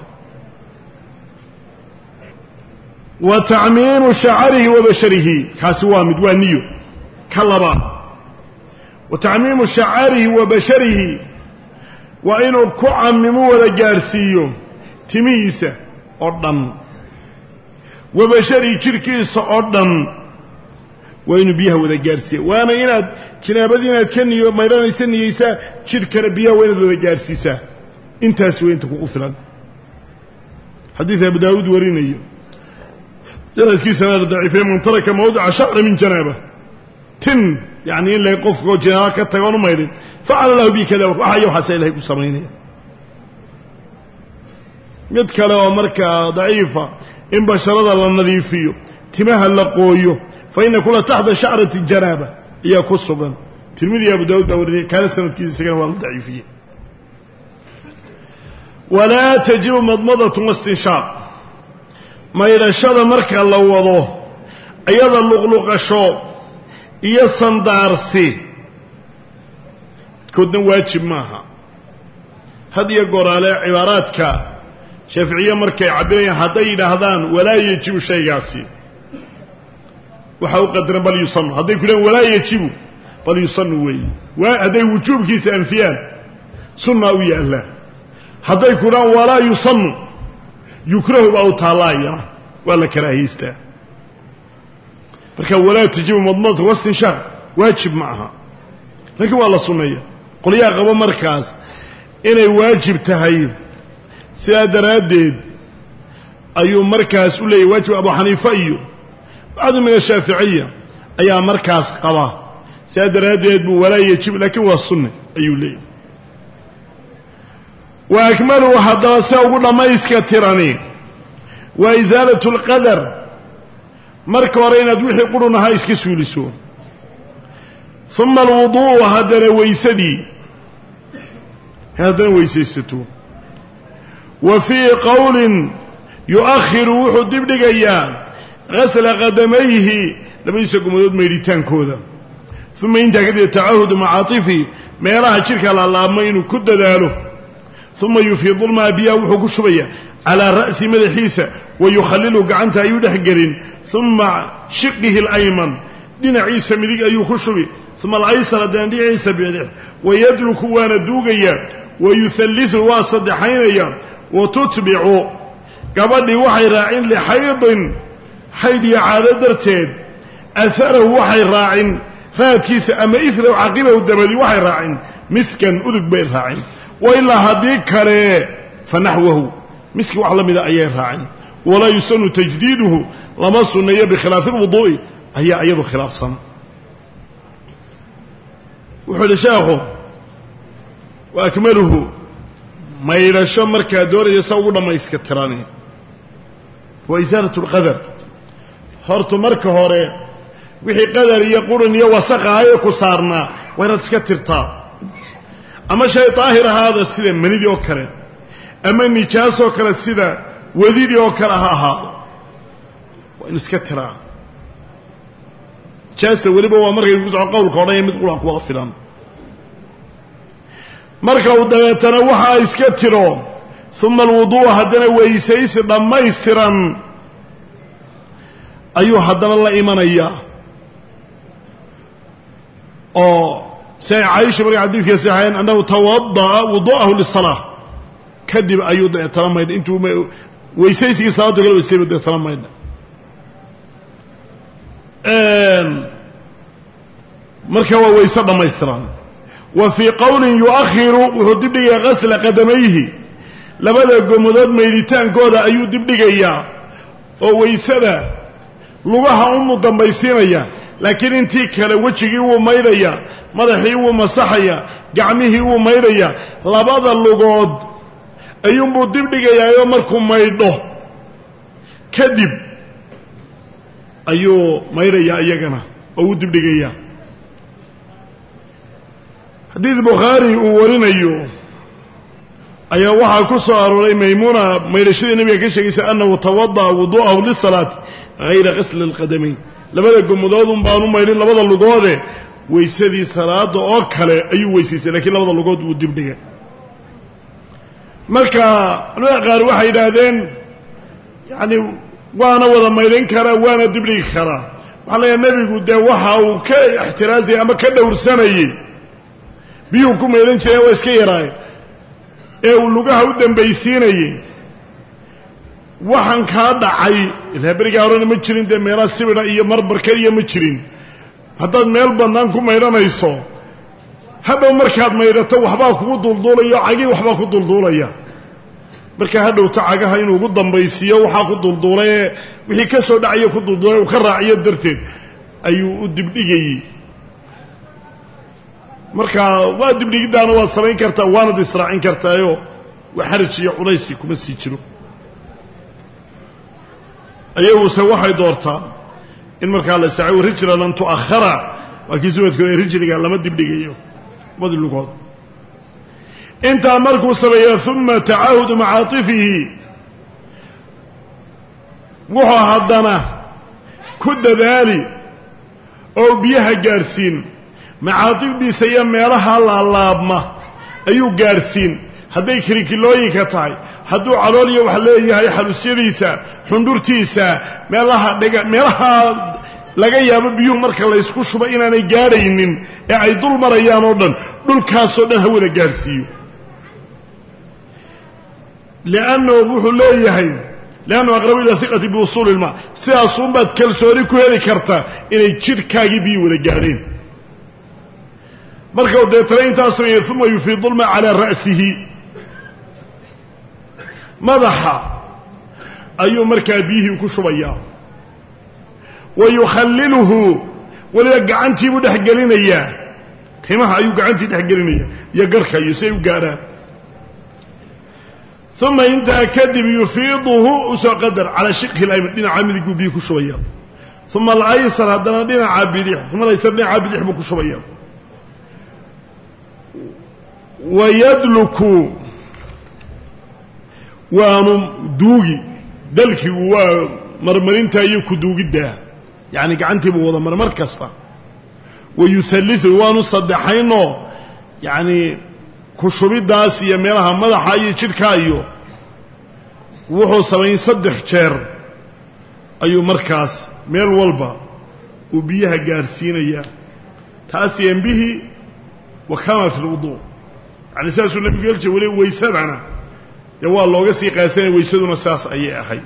wa tacmiimu shacarihi wa basharihi kaasi waa mid waa niyo ka labaad wa tacmiimu shacarihi wa basharihi waa inuu ku camimo wada gaadhsiiyo timihiisa oo dhan wa basharihi jidhkiisa oo dhan waa inuu biyaha wada gaadhsiiya waana inaad jinaabadii inaad ka niyo maydhanaysa niyeysaa jidhkana biyaha waa inaad wada gaadhsiisaa intaas waa inta kugu filan xadiid abu daawuud warinayo sanadkiisana daciifay man taraka mawdica shacra min janaaba tin yani in lay qofkoo jinaaba ka tagoon u maydhin facala lahu bi kada waxa iyo waxaasa ilahay ku samaynaya mid kale oo markaa daciifa in basharada la nadiifiyo timaha la qooyo fa ina kula taxta shacrati janaaba ayaa ku sugan tirmidi abu daawuud baa warinaya kaana sanadkiisa isagana waa la daciifiyey ولا تجب مضمضة واستنشاق ما يرشد مركا لوضو أيضا لغلق الشوب يصن دارسي كدن واجب معها هذه يقول على عباراتك شافعية مركا يعبرين هذين هذان ولا يجب شيء قاسي وحاو قدر بل يصن هذا يقولون ولا يجب بل يصن وهذا وجوب كيس أنفيان سنة ويا الله هذا يقولون ولا يصن يكره أو طالايا ولا كراهيسته فكان ولا تجب مضمضة واستنشاق واجب معها لكن والله سنية قل يا غبا مركز إني واجب تهيد سيادة رادد أيو مركز أولي واجب أبو حنيفة أيو بعض من الشافعية أي مركز قضاء سيادة رادد ولا يجب لكن هو السنة أيو لي وأكملوا حتى سأقول ما يسكترني وإزالة القدر مركو رينا دوحي يقولون هاي يسكسوا لسوا ثم الوضوء هذا ويسدي هذا ويسيستو وفي قول يؤخر وحد ابن غسل قدميه لما يسكم ذات ميريتان كوذا ثم انت قد يتعهد معاطفي ما يراها شركة على الله ما ينو كد ذاله ثم يفيض الماء بيا وحق شوية على رأس مدحيسة ويخلله قعنتها يودح قرين ثم شقه الأيمن دين عيسى مذيك أيوه شوي ثم الأيسر دين دي عيسى بيده ويدلك وانا دوغيا ويثلث واسد حينيا وتتبع قبل وحي راعين لحيض حيد يعادة درتين أثره وحي راعين فاتكيس أما إثر وعقبه الدبلي وحي راعين مسكا أذك بير راعين وإلا هديك فنحوه مسك وعلم إذا أيه راعين ولا يسن تجديده لما سنية بخلاف الوضوء هي أيضا خلاف صن وحول شاخه وأكمله ما يرشى مركا دوري يسوي ما يسكتراني وإزالة القدر هرت مركا هوري وحي قدر يقول إن يوسقها يكو صارنا وين تسكترتا أما شيء طاهر هذا السلم من يدي أكره أما النجاس أكره السلم وذيدي أكرها هذا وإن اسكترا جاسة ولبا ومركا يقول عن قولك ولا يمثل أقوى فلان مركا ودبيتنا وحا اسكتروا ثم الوضوء هدنا ويسيس لما يستران أيها هدنا الله إيمان إياه سيعيش مركا عديث يسيحين أنه توضأ وضوءه للصلاة كذب أيها يترمين انتو ويسيسي صلاته قالوا يستيبوا يترمين مركا ويسر لما يستران وفي قول يؤخر وحدبني غسل قدميه لبدا قمداد ميليتان قودا أيو دبني ويسر لغاها أمو دنبايسين لكن انتي كلا وجهي وميريا مدحي ومسحيا قعمه وميريا لبدا اللغاد أيوم دبني يوم مركم ميرده كذب أيو ميريا أيقنا أو دبني حديث بخاري وورينيو أي وحا كسر ولي ميمونة ميرشد النبي كشيء أنه توضأ وضوءه للصلاة غير غسل القدمين لبدا قمدودهم بانوا ميرين لبدا اللقوده ويسدي صلاة أوكله أيو ويسيسي لكن لبدا اللقود ودبنيه مركا أنا قال وحي دادين يعني وانا وضا ميرين كرا وانا دبني كرا وحالي النبي قد ده وحا وكا احترازي أما كدور سنة biyuu ku meelan jiray waa iska yaraay ee uu lugaha u dambaysiinayay waxan ka dhacay ilaa bariga horena ma jirin de meela sibira iyo marbar kaliya ma jirin haddaad meel banaan ku meelanayso hadhow markaad meedato waxbaa kugu dulduulaya cagi waxbaa ku dulduulaya marka hadhow tacagaha inuu ugu dambaysiyo waxa ku dulduulay wixii ka soo dhacay ku dulduulay uu ka raaciyo darteed ayuu u dibdhigay marka waa dibdhigidaana waa samayn kartaa waana israacin kartaayo waa xarij iyo culaysi kuma sii jiro ayaguse waxay doortaa in markaa la saco rijla lan tuakhara waa kii sumadku rijliga lama dibdhigayo madi lugood intaa markuu sameeyo uma tacaahudu macaatifihi wuxuu haddana ku dadaali oo biyaha gaadhsiin macaatifdiisa iyo meelaha laalaabma ayuu gaadhsiin hadday kirikilooyinka tahay hadduu calool iyo wax leeyahay xaluusyadiisa xundhurtiisa meelaha laga yaabo biyuhu marka laysku shubo inaanay gaadhaynin ee ay dul marayaan oo dhan dhulkaasoo dhan hawada gaadhsiiyo liannahu wuxuu leeyahay liannahu aqrabu ila hiqati biusuuli ilmaa sidaasuunbaad kalsooni ku heli kartaa inay jidhkaagii biyu wada gaadheen marka u deetana intaa sameeyey uma yufiidu lmaa calaa ra'sihi madaxa ayuu markaa biyihii ku shubayaa wa yukhalliluhu weliba gacantiibuu dhex gelinayaa timaha ayuu gacantii dhex gelinayaa iyo garhka iyo si ay u gaadhaan uma intaa kadib yufiiduhu usoo qadar calaa shiqhi layman dhinaca midig buu biyii ku shubayaa uma alaysar haddana dhinaca bidix uma alaysar dhinaca bidix buu ku shubayaa wayadluku waanu duugi dalkigu waa marmarinta iyo ku duugiddaa yacni gacantiibuu wada marmar kasta wayuhalliu waanu saddexaynoo yacni ku shubiddaas iyo meelaha madaxa iyo jidhkaa iyo wuxuu samayn 3 jeer ayuu markaas meel walba uu biyaha gaadhsiinayaa taas yanbihi wa kama fi lwuduu yani saasuu nabigu yeeljiray weli waysadana dee waa looga sii qaasanaya waysaduna saas ayay ahayd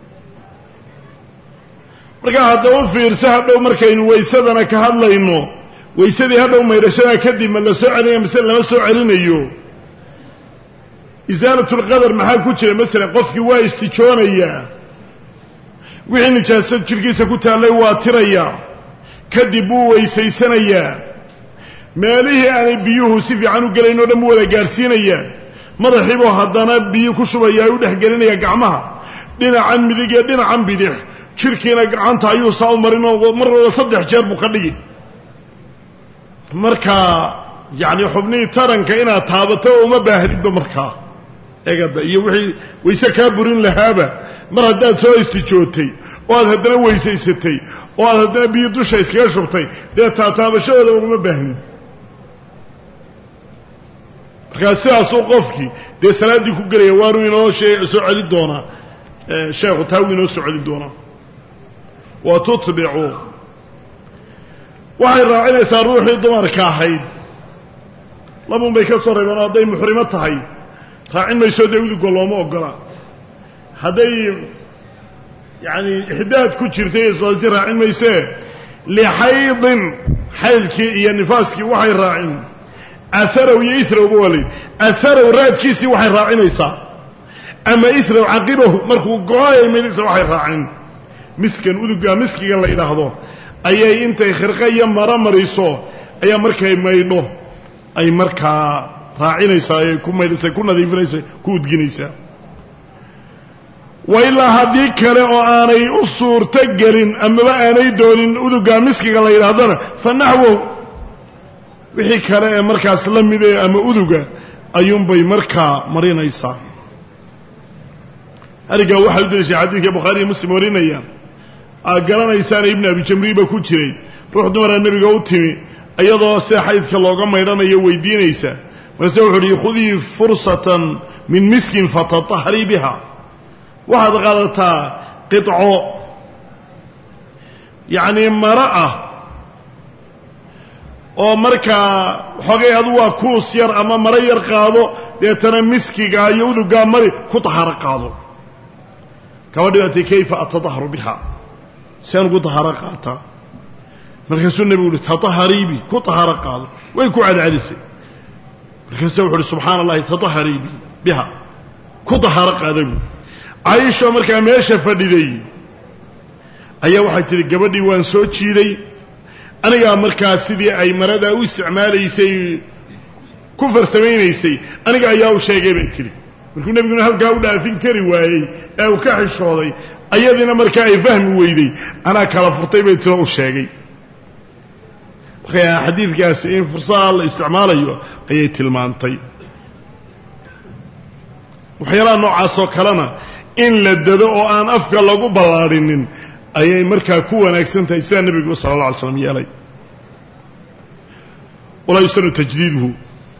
markaa haddaba fiirso hadhow markaynu waysadana ka hadlayno waysadii hadhow maydhashada kadib ma la soo celinaya mise lama soo celinayo isaalatulqadar maxaa ku jira masalan qofkii waa istijoonayaa wixii nijaasad jidhkiisa ku taallay waa tirayaa kadib buu weysaysanayaa meelihii aanay biyuhu si fiican u gelayn oo dhan buu wada gaadhsiinayaa madaxiibuu haddana biyo ku shubayaa u dhex gelinaya gacmaha dhinacan midig iyo dhinacan bidix jidhkiina gacanta ayuu saa u marinoo mar walba 3 jeer buu ka dhigi markaa yacni xubnihii taranka inaad taabato uma baahnidba markaa egada iyo wixii wayse kaa burin lahaaba mar haddaad soo istijootay oo aad haddana weysaysatay oo aad haddana biyo dusha iskaga shubtay dee taataabashadooda uguma baahnin markaa sidaasuu qofkii dee salaaddii ku gelaya waanuu inoo soo celin doonaa sheekhu taa wuu inoo soo celin doonaa wa tutbicu waxay raacinaysaa ruuxii dumarka ahayd labuun bay ka soo reebeen oo hadday muxrimo tahay raacin mayso dee uduga looma ogola hadday yacni ixdaad ku jirtay isbaasti raacin maysee lixaydin xaydkii iyo nifaaskii waxay raacin aharow iyo israwba wali aharow raadkiisii waxay raacinaysaa ama israw caqibahu markuu go-ayay maydhisa waxay raacin miskan udugaa miskiga la idhaahdo ayay intay khirqa iyo maro mariso ayaa markay maydho ay markaa raacinaysaa ee ku maydhaysa ku nadiifinaysa ku udginaysaa wa ilaa haddii kale oo aanay u suurto gelin amaba aanay doonin udugaa miskiga la yidhaahdana fa naxwahu wixii kale ee markaas la midee ama uduga ayuunbay markaa marinaysaa arigaa waxay u deliishay xadiidka bukhaariiyo muslim warinayaan aad garanaysaana ibnu abi jamriiba ku jiray ruux dumaraa nebiga u timi iyadoo sida xaydka looga maydhanayo weydiinaysa markaase wuxu uhi khudii fursatan min miskin fatatahrii biha waxaad qaadataa qidco yacnii maro ah oo markaa xogay adu waa kuus yar ama maro yar qaado deetana miskiga iyo udugaa mari ku tahaaro qaado kaba dhibatay kayfa atadaharu biha siaan ugu tahaaro qaataa markaasuu nebigu uhi tataharii bi ku tahaaro qaado way ku cadcadisay markaasuu wuxu uhi subxaana allahi tataharii biha ku tahaaro qaada buui caaisho markaa meesha fadhiday ayaa waxay tihi gabadhii waan soo jiiday anigaa markaa sidii ay maradaa u isticmaalaysay ku farsamaynaysay aniga ayaa u sheegay bay tihi markuu nebiguna halkaa u dhaafin kari waayey ee uu ka xishooday ayadiina markaa ay fahmi weyday anaa kala furtay bay tiro u sheegay markaa xadiidkaasi in fursada la isticmaalayo ayay tilmaantay waxyaalaha noocaasoo kalena in la dado oo aan afka lagu ballaadhinin ayay markaa ku wanaagsan tahay sidaa nebigu sala alla alay slam yeelay walaa yusanu tajdiiduhu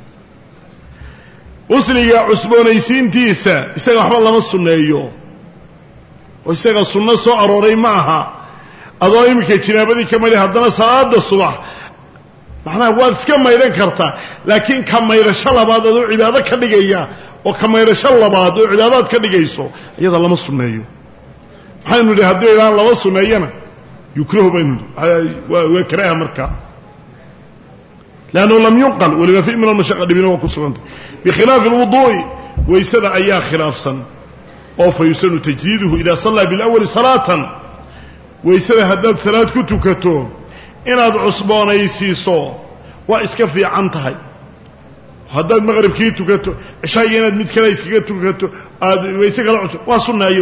qusliga cusboonaysiintiisa isaga waxba lama sunneeyo oo isaga sunno soo arooray ma aha adoo iminka jinaabadii ka maydhay haddana salaada subax macnaha waad iska maydhan kartaa laakiin ka maydhasho labaad adoo cibaado ka dhigaya oo ka maydhasho labaad oo cibaadaad ka dhigayso iyada lama sunneeyo maxaynu nidhi haddii ilaan lama sunneeyana yukrahu baynu nidhi waa karaaha markaa lannahu lam yunqal walima fi min almashaqa dhibina waa ku sugantay bikhilaafi alwuduu'i waysada ayaa khilaafsan oo fa yusanu tajdiiduhu idaa sallaa bilawali salaatan waysada haddaad salaad ku tukato inaad cusboonaysiiso waa iska fiican tahay haddaad maqribkii tukato cishaaga inaad mid kale iskaga tukato aad wayse kala cusub waa sunnaayo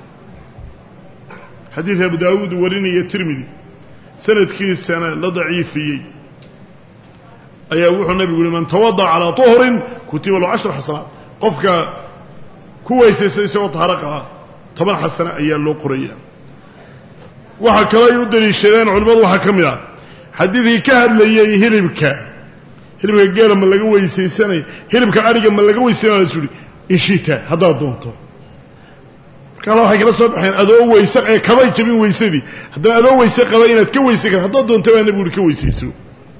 xadiid abu daawuud warinaya tirmidi sanadkiisana la daciifiyey ayaa wuxuu nabigu yidhi man tawada'a calaa tuhrin kutiba lahu 10 xasanaat qofka ku weysaysa isagoo tahaaro qaba 10 xasana ayaa loo qoraya waxaa kaloo ay u daliishadeen culimmadu waxaa ka mid ah xadiidkii ka hadlayay hilibka geela ma laga weysaysanaya hilibka adhiga ma laga weysaysanaya lasu yidhi inshita haddaad doonto markaala waxay kala soo baxeen adoo weyse ee kabay jabin weysadii haddana adoo weyse qaba inaad ka weysan karto haddaad doonto baa nabigu yidhi ka weysayso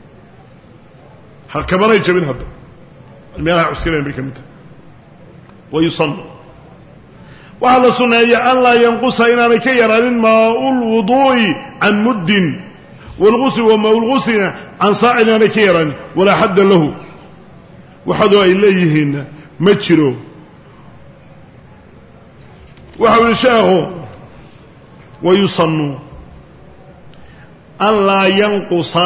kabanay jabin hadda meelaha cuskanayn bay ka mid tahay wayusallu waxaa la sunneeya an laa yanqusa inaanay ka yaraanin maau lwuduu'i can muddin waalgusli wa maau lguslina can saacin inaanay ka yaraanin walaa xadda lahu waxadoo ay leeyihiinna ma jiro waxau yihi sheekhu wayusannu an laa yanqusa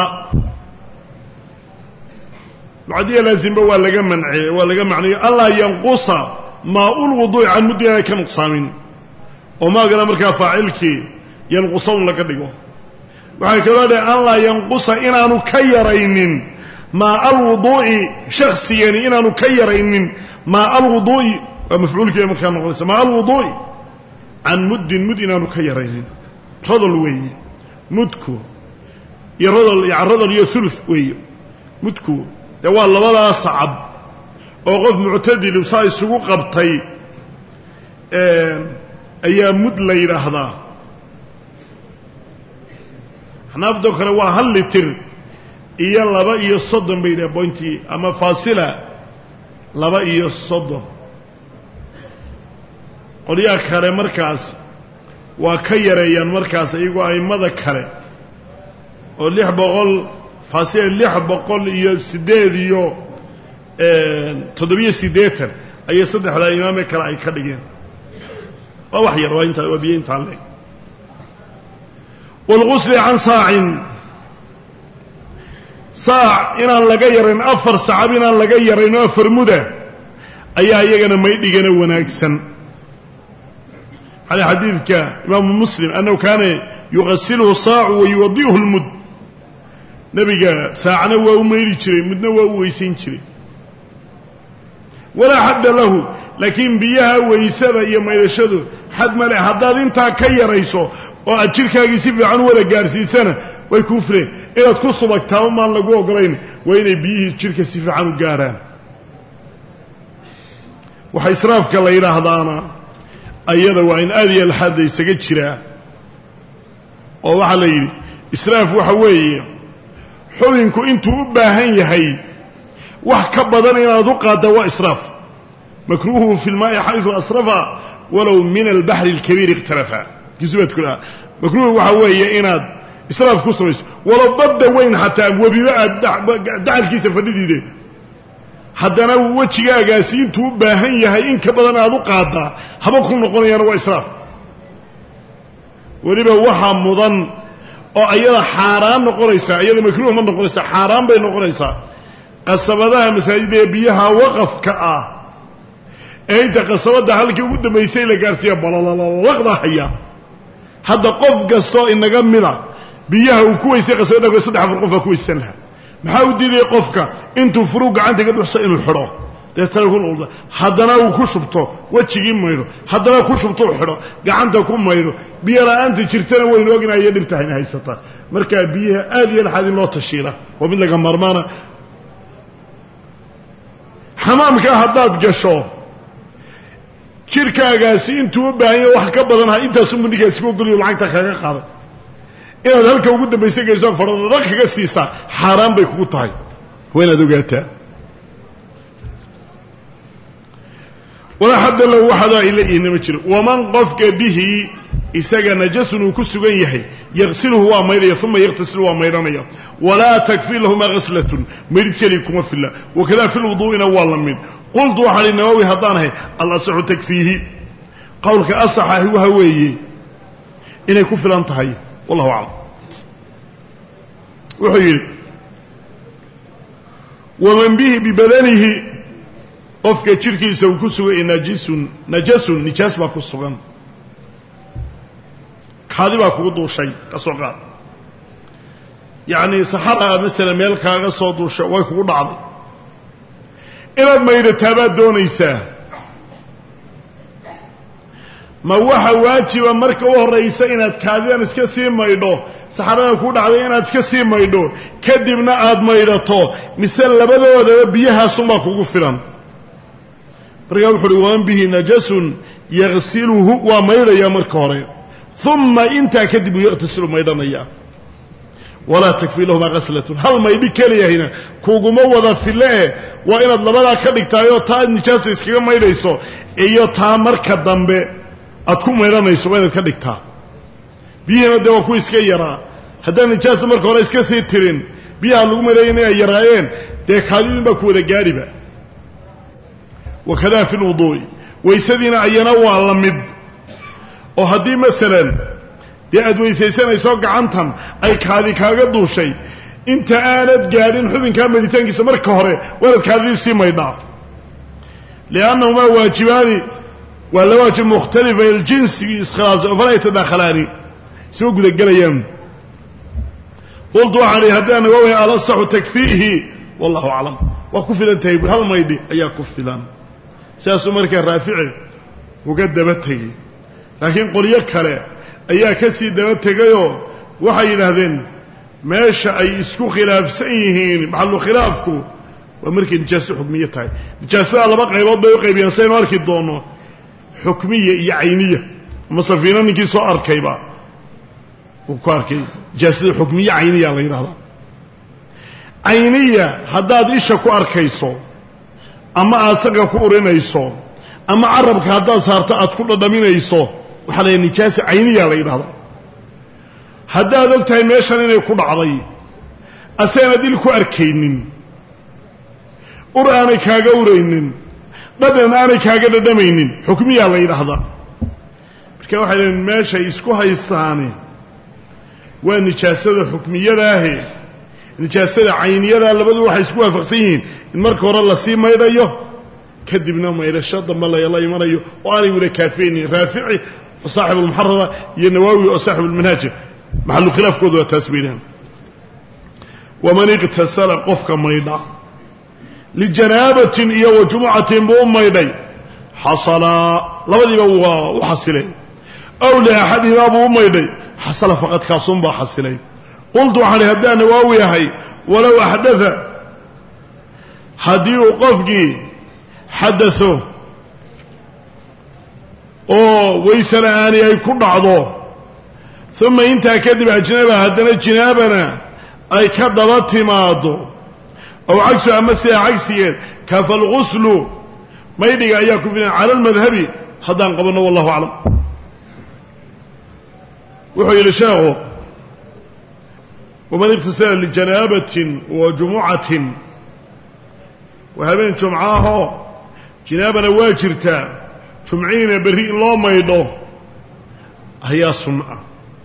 mucadiya laasimba waa laga macneeyo an laa yanqusa maau lwuduu'i can muddin aanay ka nuqsaamin oo maagana markaa faacilkii yanqusa un laga dhigo waxay kaloo dhahay an laa yanqusa inaanu ka yaraynin maa alwuduu'i shaksigani inaanu ka yaraynin maa alwuduu'i waa mafcuulkiiba markaa noqonaysa maa alwuduu'i can muddin mud inaanu ka yaraynin rodol weeye mudku iyo rodol iyo ulu weeye mudku dee waa labadaas sacab oo qof muctadilu saa isugu qabtay ayaa mud la yidhaahdaa xanaafdoo kale waa 1 litir iyo 2.30 bay yidhaha bointii ama faasila 2.30 qolyaha kale markaas waa ka yareeyaan markaas iyagoo a'immada kale oo 600 faasila 608 iyo 780 ayay saddexdaa imaamee kale ay ka dhigeen waa wax yar waa intaa waa biyo intaan leeg waalgusli can saacin saac inaan laga yarayn 4 sacab inaan laga yarayn oo 4 muda ayaa iyagana maydhigana wanaagsan على حديثك إمام مسلم أنه كان يغسله الصاع ويوضيه المد نبي ساعنا وأميري شري مدنا وأويسين شري ولا حد له لكن بيها ويسada iyo maydhashadu xad male hadaad inta ka yarayso oo ajirkaaga si fiican wada gaarsiisana way ku fureen inaad ku subagtaa ma lagu ogolayn waa inay biyihii jirka si fiican u gaaraan waxa israafka la yiraahdaana ayada waa in aad iyo xad isaga jira oo waxa la yiri israaf waxa weeye xubinku intuu u baahan yahay wax ka badan inaad u qaado waa israaf مكروه في الماء حيث أسرفا ولو من البحر الكبير اقترفا كسبت كلها مكروه وحوية إناد إسراف كسرس ولو بدا وين حتى وبيبقى دع الكيسة فردي دي حتى أنا وجهها قاسين توباهن يهي إنك بدنا هذو قادة حبكم نقول يا روا إسراف ولبا وحا مضن أو أيضا حرام نقول إسا أيضا مكروه من نقول إسا حرام بين نقول إسا قصبتها مساجد بيها وقف كأه أنت قصبت حالك ود ما يسيل قارسيا بلا حيا هذا قف قصو إن جملا بيها وكويس قصبت قصد حفر قفا كويس لها محاول دي قفك أنتوا فروق عندك قبل حسين الحرام deetana ku noqdo haddana uu ku shubto wejigii maydho haddana ku shubto xidho gacanta ku maydho biyo la'aanta jirtana waynu ognahay dhibta hayna haysata markaa biyaha aad iyo laxaad in loo tashiila waa mid laga marmaana xamaamka haddaad gasho jirkaagaasi intuu u baahan yahay wax ka badan intaasu mundigaasi ku geliyo lacagta kaga qaaday inaad halka ugu dambaysa geyso fadhada kaga siisaa xaaraan bay kugu tahay waa inaad ogaataa ولا حد له وحدا إلا إنما جرى ومن قفك به إساق نجس كسغن يحي يغسله وميريا ثم يغتسل وميرانيا ولا تكفي لهما غسلة ميرد كليكم في الله وكذا في الوضوء نوالا من قلت وحل النواوي هضانه الأصح تكفيه قولك أصح هو هوي إن يكفر أنتهي والله أعلم وحيري ومن به ببدنه qofka jirkiisa uu ku sugay najasun nijaas baa ku sugan kaadi baa kugu duushay ka soo qaad yaani saxara mesela meel kaaga soo duushay way kugu dhacday inaad maydhataa baad doonaysaa ma waxa waajiba marka u horeysa inaad kaadidan iska sii maydho saxarada ku dhacday inaad iska sii maydho kadibna aad maydhato mise labadoodaba biyahaasunbaa kugu filan markaa wuxu uhi waan bihi najasun yagsiluhu waa maydhayaa marka hore uma intaa kadib uu yaqtasilu maydhanaya walaa takfii lahumaa qaslatun hal maydhi keliyahina kuguma wada fille waa inaad labadaa ka dhigtaayoo taa aad nijaasa iskaga maydhayso iyo taa marka dambe aad ku maydhanayso waa inaad ka dhigtaa biyihiina dee waa ku iska yaraa haddaan nijaasa marka hore iska sii tirin biyaha lagu maydhaya inay yaraayeen dee kaadidin baa ku wada gaadhiba وكذا في الوضوء ويسدينا أينا والمد وهدي مثلا دي أدويسيسان يسوق عنتهم أي كهذي كاقدو شيء انت آلت قادين حبين كامل يتنكي سمر كهري ولد كهذي السيما يدع لأنه ما واجباني ولا واجب مختلفة الجنس إسخاص فلا يتداخلاني سوق ذا قليم قلت وحري هدانا وهي على الصح تكفيه والله أعلم وكفلا انتهي هل ما يدي أيها كفلا ساسو markaa raafici uga daba tagay laakiin qoliyo kale ayaa ka sii daba tagayo waxay yiraahdeen meesha ay isku khilaafsan yihiin maxallu khilaafku waa markii nijaas xukmiye tahay nijaasada laba qaybood bay u qaybiyeen sayno arki doono xukmiye iyo ayniye masafiina ninkii soo arkayba uu ku arkay nijaasada xukmiye ayniya la yiraahdaa ayniya haddaad isha ku arkayso ama aad saga ku urinayso ama arabka haddaad saarto aad ku dhadhaminayso waxa la nijaas ayniya la yiraahdaa haddaad ogtahay meeshan inay ku dhacday aseena dil ku arkaynin uraanay kaaga uraynin dhadhan aanay kaaga dhadhamaynin xukmiya la yiraahdaa marka waxa la meesha isku haystaani waa nijaasada xukmiyada ah nijaasada ayniyada labadu waxay isku waafaqsan yihiin in marka hore la sii maydhayo kadibna maydhasho dambe la imanayo oo aanay wada kaafeenin raafici saaxib al-muharrara iyo nawawi oo saaxib al-manhaj maxallu khilaafkoodu waa tasbiihan waman iqtasala qofka maydha lijanabatin iyo wajumu'atin buu maydhay hasala labadiiba waa u xasilay aw la ahadima buu maydhay hasala faqad kaasum baa xasilay قلت وحالي هدان واويهي ولو أحدث هديو قفقي حدثه ويسنا آني أي كل عضو ثم انت كذب أجنبه هدنا جنابنا أي كذبت ماضو أو عكس أمسي عكسي كفى الغسل ما يدق أياكم فينا على المذهبي هدان قبلنا والله أعلم وحي لشاغه ومن اغتسل لجنابة وجمعة وهبين جمعاه جنابنا واجرتا جمعين بريء الله ميضو هي صنعة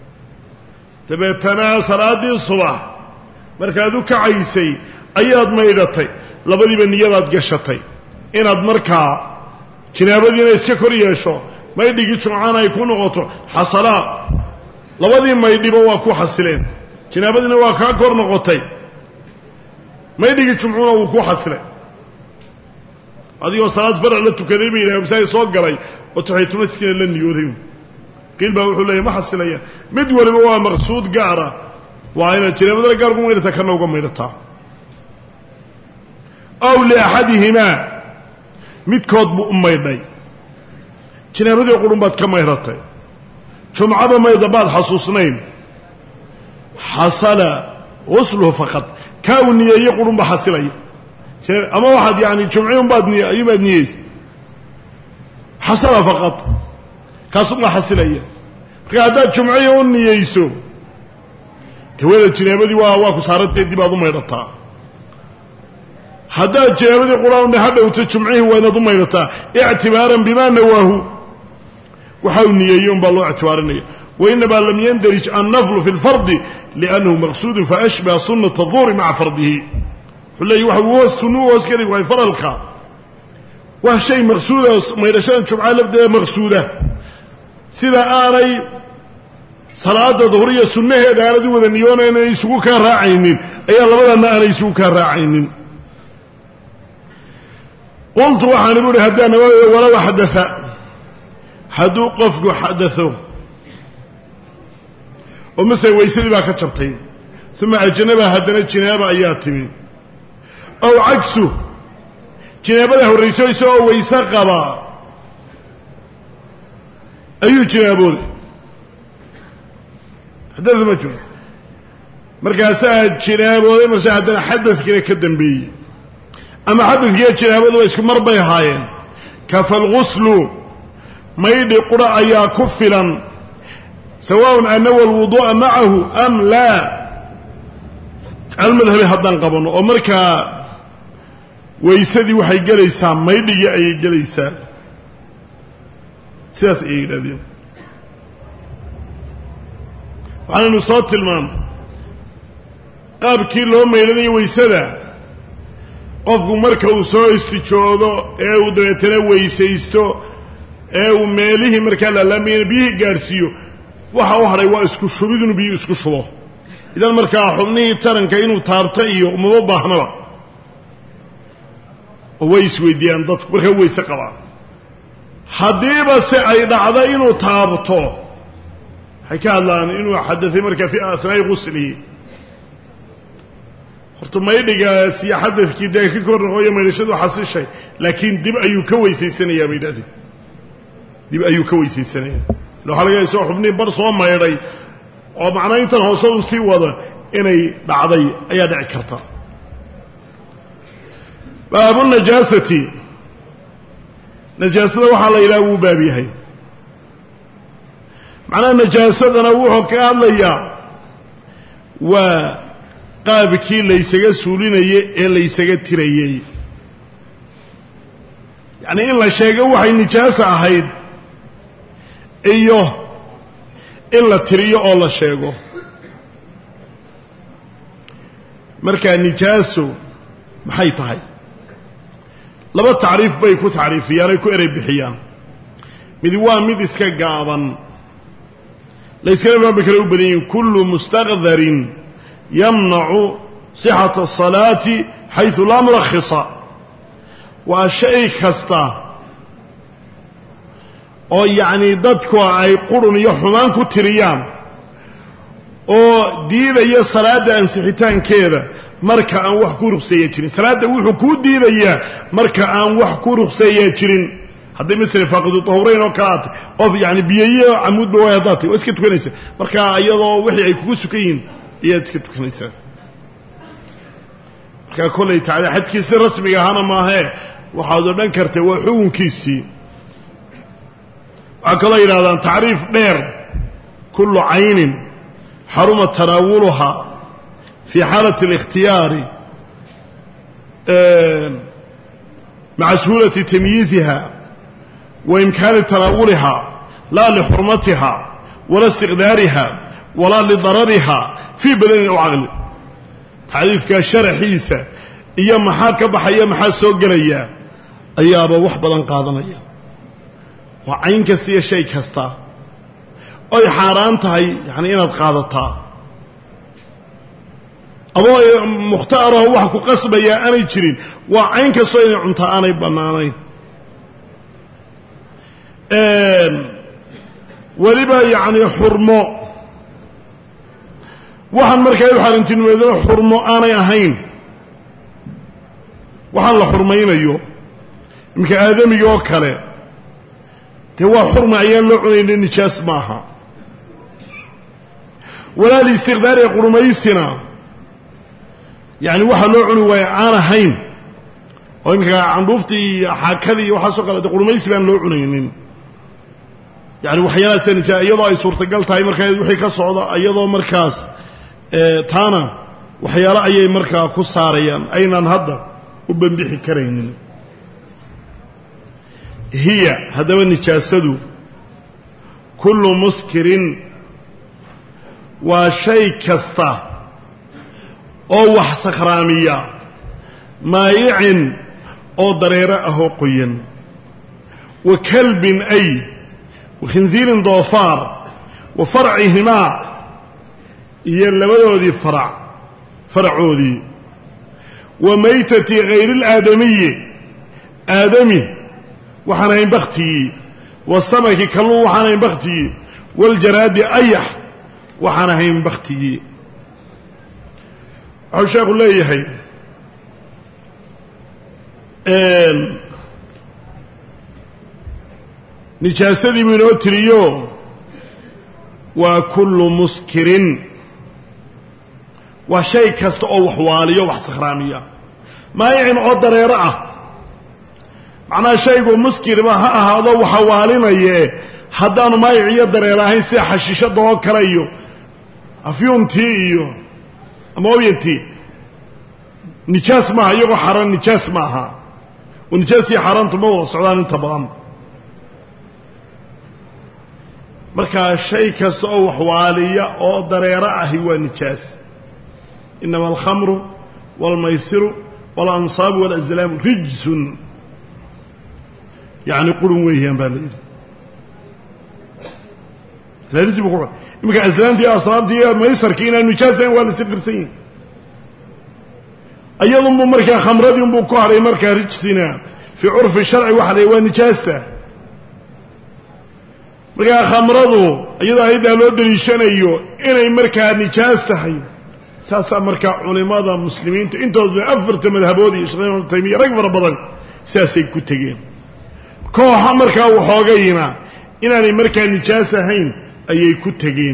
تبتنا صلاة الصبح مركادو كعيسي أياد ميضتي لبدي بنيادات قشتي إناد مركا جنابة دينا يسكر يشو ما يدقي جمعانا يكون غطو حصلا لبدي ما يدقي بواكو حصلين jinaabadina waa ka kor noqotay maydhigi jumcuuna uu ku xasilay adigoo salaad farc la tukaday bay ilaahay masaajid soo galay oo taxiyatul la niyooday qiil baa wuxuu leeyahay ma xasilaya mid waliba waa maqsuud gaara waa ina jinaabada gaar ku meelta kana uga meelta aw li ahadihima midkood buu umayday jinaabadii qurun baad ka meeratay jumcada mayda baad xasuusnayn xasala wasluhu faqat kawniyay qurun ba xasilaya ama waxaad yani jumciyun baad niyeys xasala faqat kaasuma xasilaya marka haddaad jumciyo u niyeyso tawada jinaabadii waa ku saarantay dib aad u maydhataa haddaad jinaabadii quraan hadhowto jumcihii waa inaad u maydhataa ictibaaran bimaa nawaahu waxa uu niyeeyey un baa loo ictibaarinaya wainama lam yandarij annaflu fi lfardi liannahu maqsuudun faashbaha sunata duhri maca fardihi wuxuu leeyahy waxa sunuu hoos ka dhig waay faralka waa shay maqsuuda maydhashada jumca lafdeeda maqsuuda sida aanay salaada duhriya sunnaheeda aanad u wada niyoonayn inay isugu kaa raacaynin ayaa labadana aanay isugu kaa raacaynin qultu waxaan ibu uhi haddaan walow xadaa hadduu qofku xadao oo masala waysadii baa ka jabtay uma ajnaba haddana jinaaba ayaa timi aw cagsu jinaabada horrayso isagoo wayse qaba ayuu jinaabooday xadada ma jiro markaasaa jinaabooday marse haddana xadadkiina ka dambeeyey ama xadadkiiyo jinaabaduba isku mar bay ahaayeen kafa lguslu maydhi qura ayaa ku filan sawaaء anawa alwuduu'a macahu am laa almadhabi haddaan qabanno oo markaa waysadii waxay gelaysaa maydhigii ayay gelaysaa sidaas ayay yidhahdeen waxaanaynu soo tilmaamay qaabkii loo maydhanayo waysada qofku marka uu soo istijoodo ee uu dabeetana weysaysto ee uu meelihii markaa laalaamayana biyihii gaadhsiiyo waxa u hadhay waa isku shubid inuu biyo isku shubo idan markaa xubnihii taranka inuu taabto iyo umaba baahnaba oo way isweydiiyaan dadku markaa weyse qabaa haddiiba se ay dhacdo inuu taabto waxay ka hadlaan inuu xadaday markaa fi asnaa'i quslihi horta maydhigaas iyo xadadkii dee ka kor noqoyo maydhashadu xasishay laakiin dib ayuu ka weysaysanayaa bay idhahdeen dib ayuu ka weysaysanayaa waxaa laga soo xubnihii bar soo maydhay oo macnaa intan hoose uu sii wada inay dhacday ayaa dhici karta baabu najaasati najaasada waxaa la yidhaha wuu baab yahay macnaha najaasadana wuxuu ka hadlayaa waa qaabkii laysaga suulinayey ee laysaga tirayey yacni in la sheego waxay nijaasa ahayd iyo in la tiriyo oo la sheego markaa nijaaso maxay tahay laba tacriif bay ku tacriifiyaan ay ku erey bixiyaan mid waa mid iska gaaban layskana baanba kale u badan yihin kullu mustaqdarin yamnacu sixata asalaati xaysu laa mulakhisa waa shay kasta oo yacni dadku ay qurun iyo xumaan ku tiriyaan oo diidaya salaadda ansixitaankeeda marka aan wax ku ruqseeya jirin salaadda wuxuu kuu diidayaa marka aan wax ku ruqseeya jirin hadday masala faaqidu tahurayn oo kale aatay qof yacni biyayo camuudba way haddaad tahy waa iska tukanaysa marka iyadoo wixii ay kugu sukan yihiin ayaad iska tukanaysaa markaa kollay tacda xadkiisi rasmiga ahana maahee waxaad odhan kartay waa xukunkiisii waxaa kaloo yidhahdaan tacriif dheer kullu caynin xaruma tanaawuluhaa fii xaalati اlikhtiyaari maca suhuulati tamyiiziha wa imkaani tanaawuliha laa lixurmatiha wala istiqdaariha walaa lidarariha fii badanin aw caqli tacriifkaa sharaxiisa iyo maxaa ka baxaya maxaa soo gelaya ayaaba wax badan qaadanaya waa cayn kasta iyo shay kasta oy xaaraan tahay yani inaad qaadataa adoo mukhtaaro wax ku qasbaya aanay jirin waa cayn kastoo inay cunto aanay bannaanayn weliba yacni xurmo waxaan markaa u xaarantinimoodo xurmo aanay ahayn waxaan la xurmaynayo iminka aadamiga oo kale dee waa xurma ayaan loo cunayna nijaas maaha walaa liistiqdaari qurumaysina yani waxaa loo cuni waaya aan ahayn oo iminka candhuuftii iyo xaakadii iyo waxaasoo kale de qurumaysi baan loo cunaynin yani waxyaalahaasa nijaa iyadoo ay suurtagal tahay markaa wixii ka socda iyadoo markaas taana waxyaalo ayay markaa ku saarayaan aynaan hadda u bambixi karaynin hiya haddaba nijaasadu kullu muskirin waa shay kasta oo wax sakhraamiya maayicin oo dareero ah oo qoyan wa kalbin ay wa khinziirin doofaar wa farcihimaa iyo labadoodii faracoodii wa maytati hayri ilaadamiyi aadami waxaan ahayn baktigii wasamaki kalluu waxaan ahayn baktigii waljaraadi ayax waxaan ahayn baktigii waxau sheekhu leeyahay nijaasadii buu inoo tiriyo waa kullu muskirin waa shay kasta oo wax waaliyo wax sakhraamiya maayicin oo dareero ah macnaha shaygu muskirba ha ahaado waxa waalinaye haddaanu maayic iyo dareero ahayn sida xashiishada oo kale iyo afyuuntii iyo ama obyantii nijaas maaha iyagoo xaran nijaas maaha oo nijaasii xaaraantu ma wada socdaan inta badan markaa shay kasta oo wax waaliya oo dareero ahi waa nijaas inama alkhamru waalmaysiru waalansaabu waalazlaamu rijsun yacni qurun weeyaan baa la yidhi rijsi buu ku iminka aslaamtii iyo asnaamtii iyo maysarkii inaan nijaasayn waa lasi qirsan yihin iyadunbuu markaa khamradii unbuu ku hadhay markaa rijsina fii curfi sharci waxa la waa nijaasta markaa khamradu iyadoo ayaddaa loo daliishanayo inay markaa nijaas tahay saasaa markaa culimada muslimiinta intooda afarta madhabood iyo sheekh ibnu taymiya rag fara badan sidaasay ku tegeen kooxa markaa waxoogayna inaanay markaa nijaas ahayn ayay ku tegeen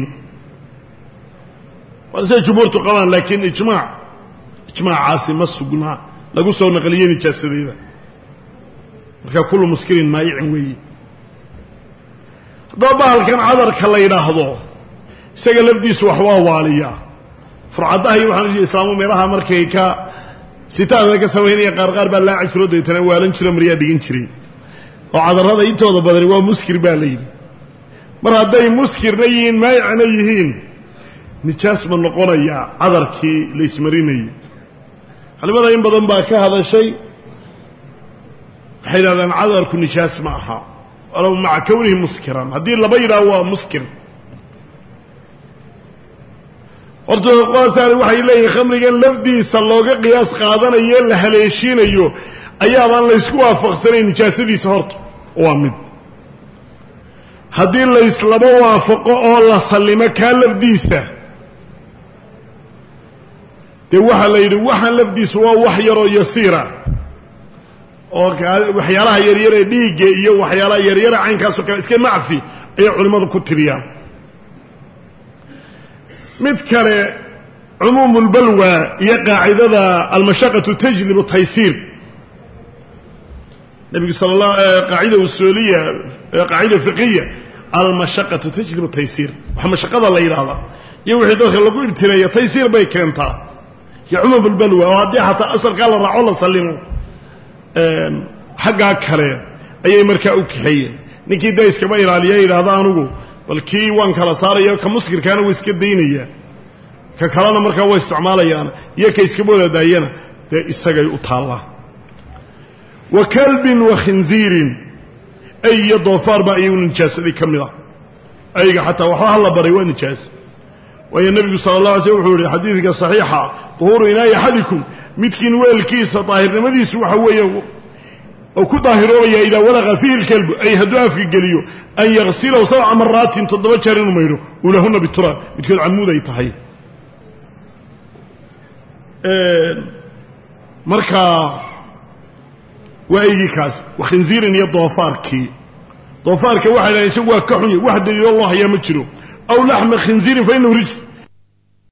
waa siday jumhuurtu qabaan laakiin ijmaacaasi ma sugnaa lagu soo naqliyey nijaasadeeda markaa kullu muskirin maayicin weeye haddaba bahalkan cadarka la yidhaahdo isaga lafdiisu wax waa waaliya furcadaha iyo waxaan islaamu meelaha markay ka sitaada ka samaynaya qaar baa laaci jiro deetana waalan jiro maryaa dhigin jiray oo cadarrada intooda badani waa muskir baa la yidhi mar hadday muskirna yihiin maayicna yihiin nijaas ma noqonayaa cadarkii la ismarinayay culimada in badan baa ka hadashay waxay yidhahdaan cadarku nijaas ma aha walow maca kownihi muskiran haddii laba yidhaah waa muskir horta qoasaani waxay leeyihin khamrigan lafdiisa looga qiyaas qaadanayo la haleeshiinayo ayaabaan laysku waafaqsanayn nijaasadiisa horta waa mid haddii layslaba waafaqo oo la sallimo kaa lafdiisa dee waxaa la yidhi waxaan lafdiisu waa wax yaroo yasiira oo waxyaalaha yaryaree dhiigga iyo waxyaalaha yaryara caynkaasoo kale iska macsi ayay culimmadu ku tiriyaan mid kale cumuumu lbalwa iyo qaacidada almashaqatu tajlibu taysiir nabigu sala allah qaacida usuuliya qaacida fiqiya almashaqatu tajlibu taysiir waxa mashaqada la yidhaahdaa iyo wixii dadka lagu ibtileeya taysiir bay keentaa iyo cumuumu lbalwa oo haddii xataa asalkaa la raaco la sallimo xaggaa kale ayay markaa u kaxeeyeen ninkii da iskama ilaaliya yidhaahda anugu bal kii waan kala saaraya ka muskirkaana waa iska daynaya ka kalena markaa waa isticmaalayaan iyo ka iskama wada daayana dee isagay u taallaa wa kalbin wa khinziirin ay iyo doofaar baa iyagu nijaasadii ka mid a ayga xataa waxba hala baray waa nijaas وهي النبي صلى الله عليه وسلم حديثك صحيحة طهور إناء أحدكم متكين ويلكيس طاهر نمديس وحويه أو كطاهروا إذا ولغ فيه الكلب أي هدوء في الجليو أن يغسله 7 مرات تضبط شهر نميره ولهن بالتراب متكين عمودة يتحي مركا وأيجي كاس وخنزير يضوفاركي ضوفارك واحد يسوى كحني واحد يقول الله يا مجرو أو لحم خنزير فإنه رجس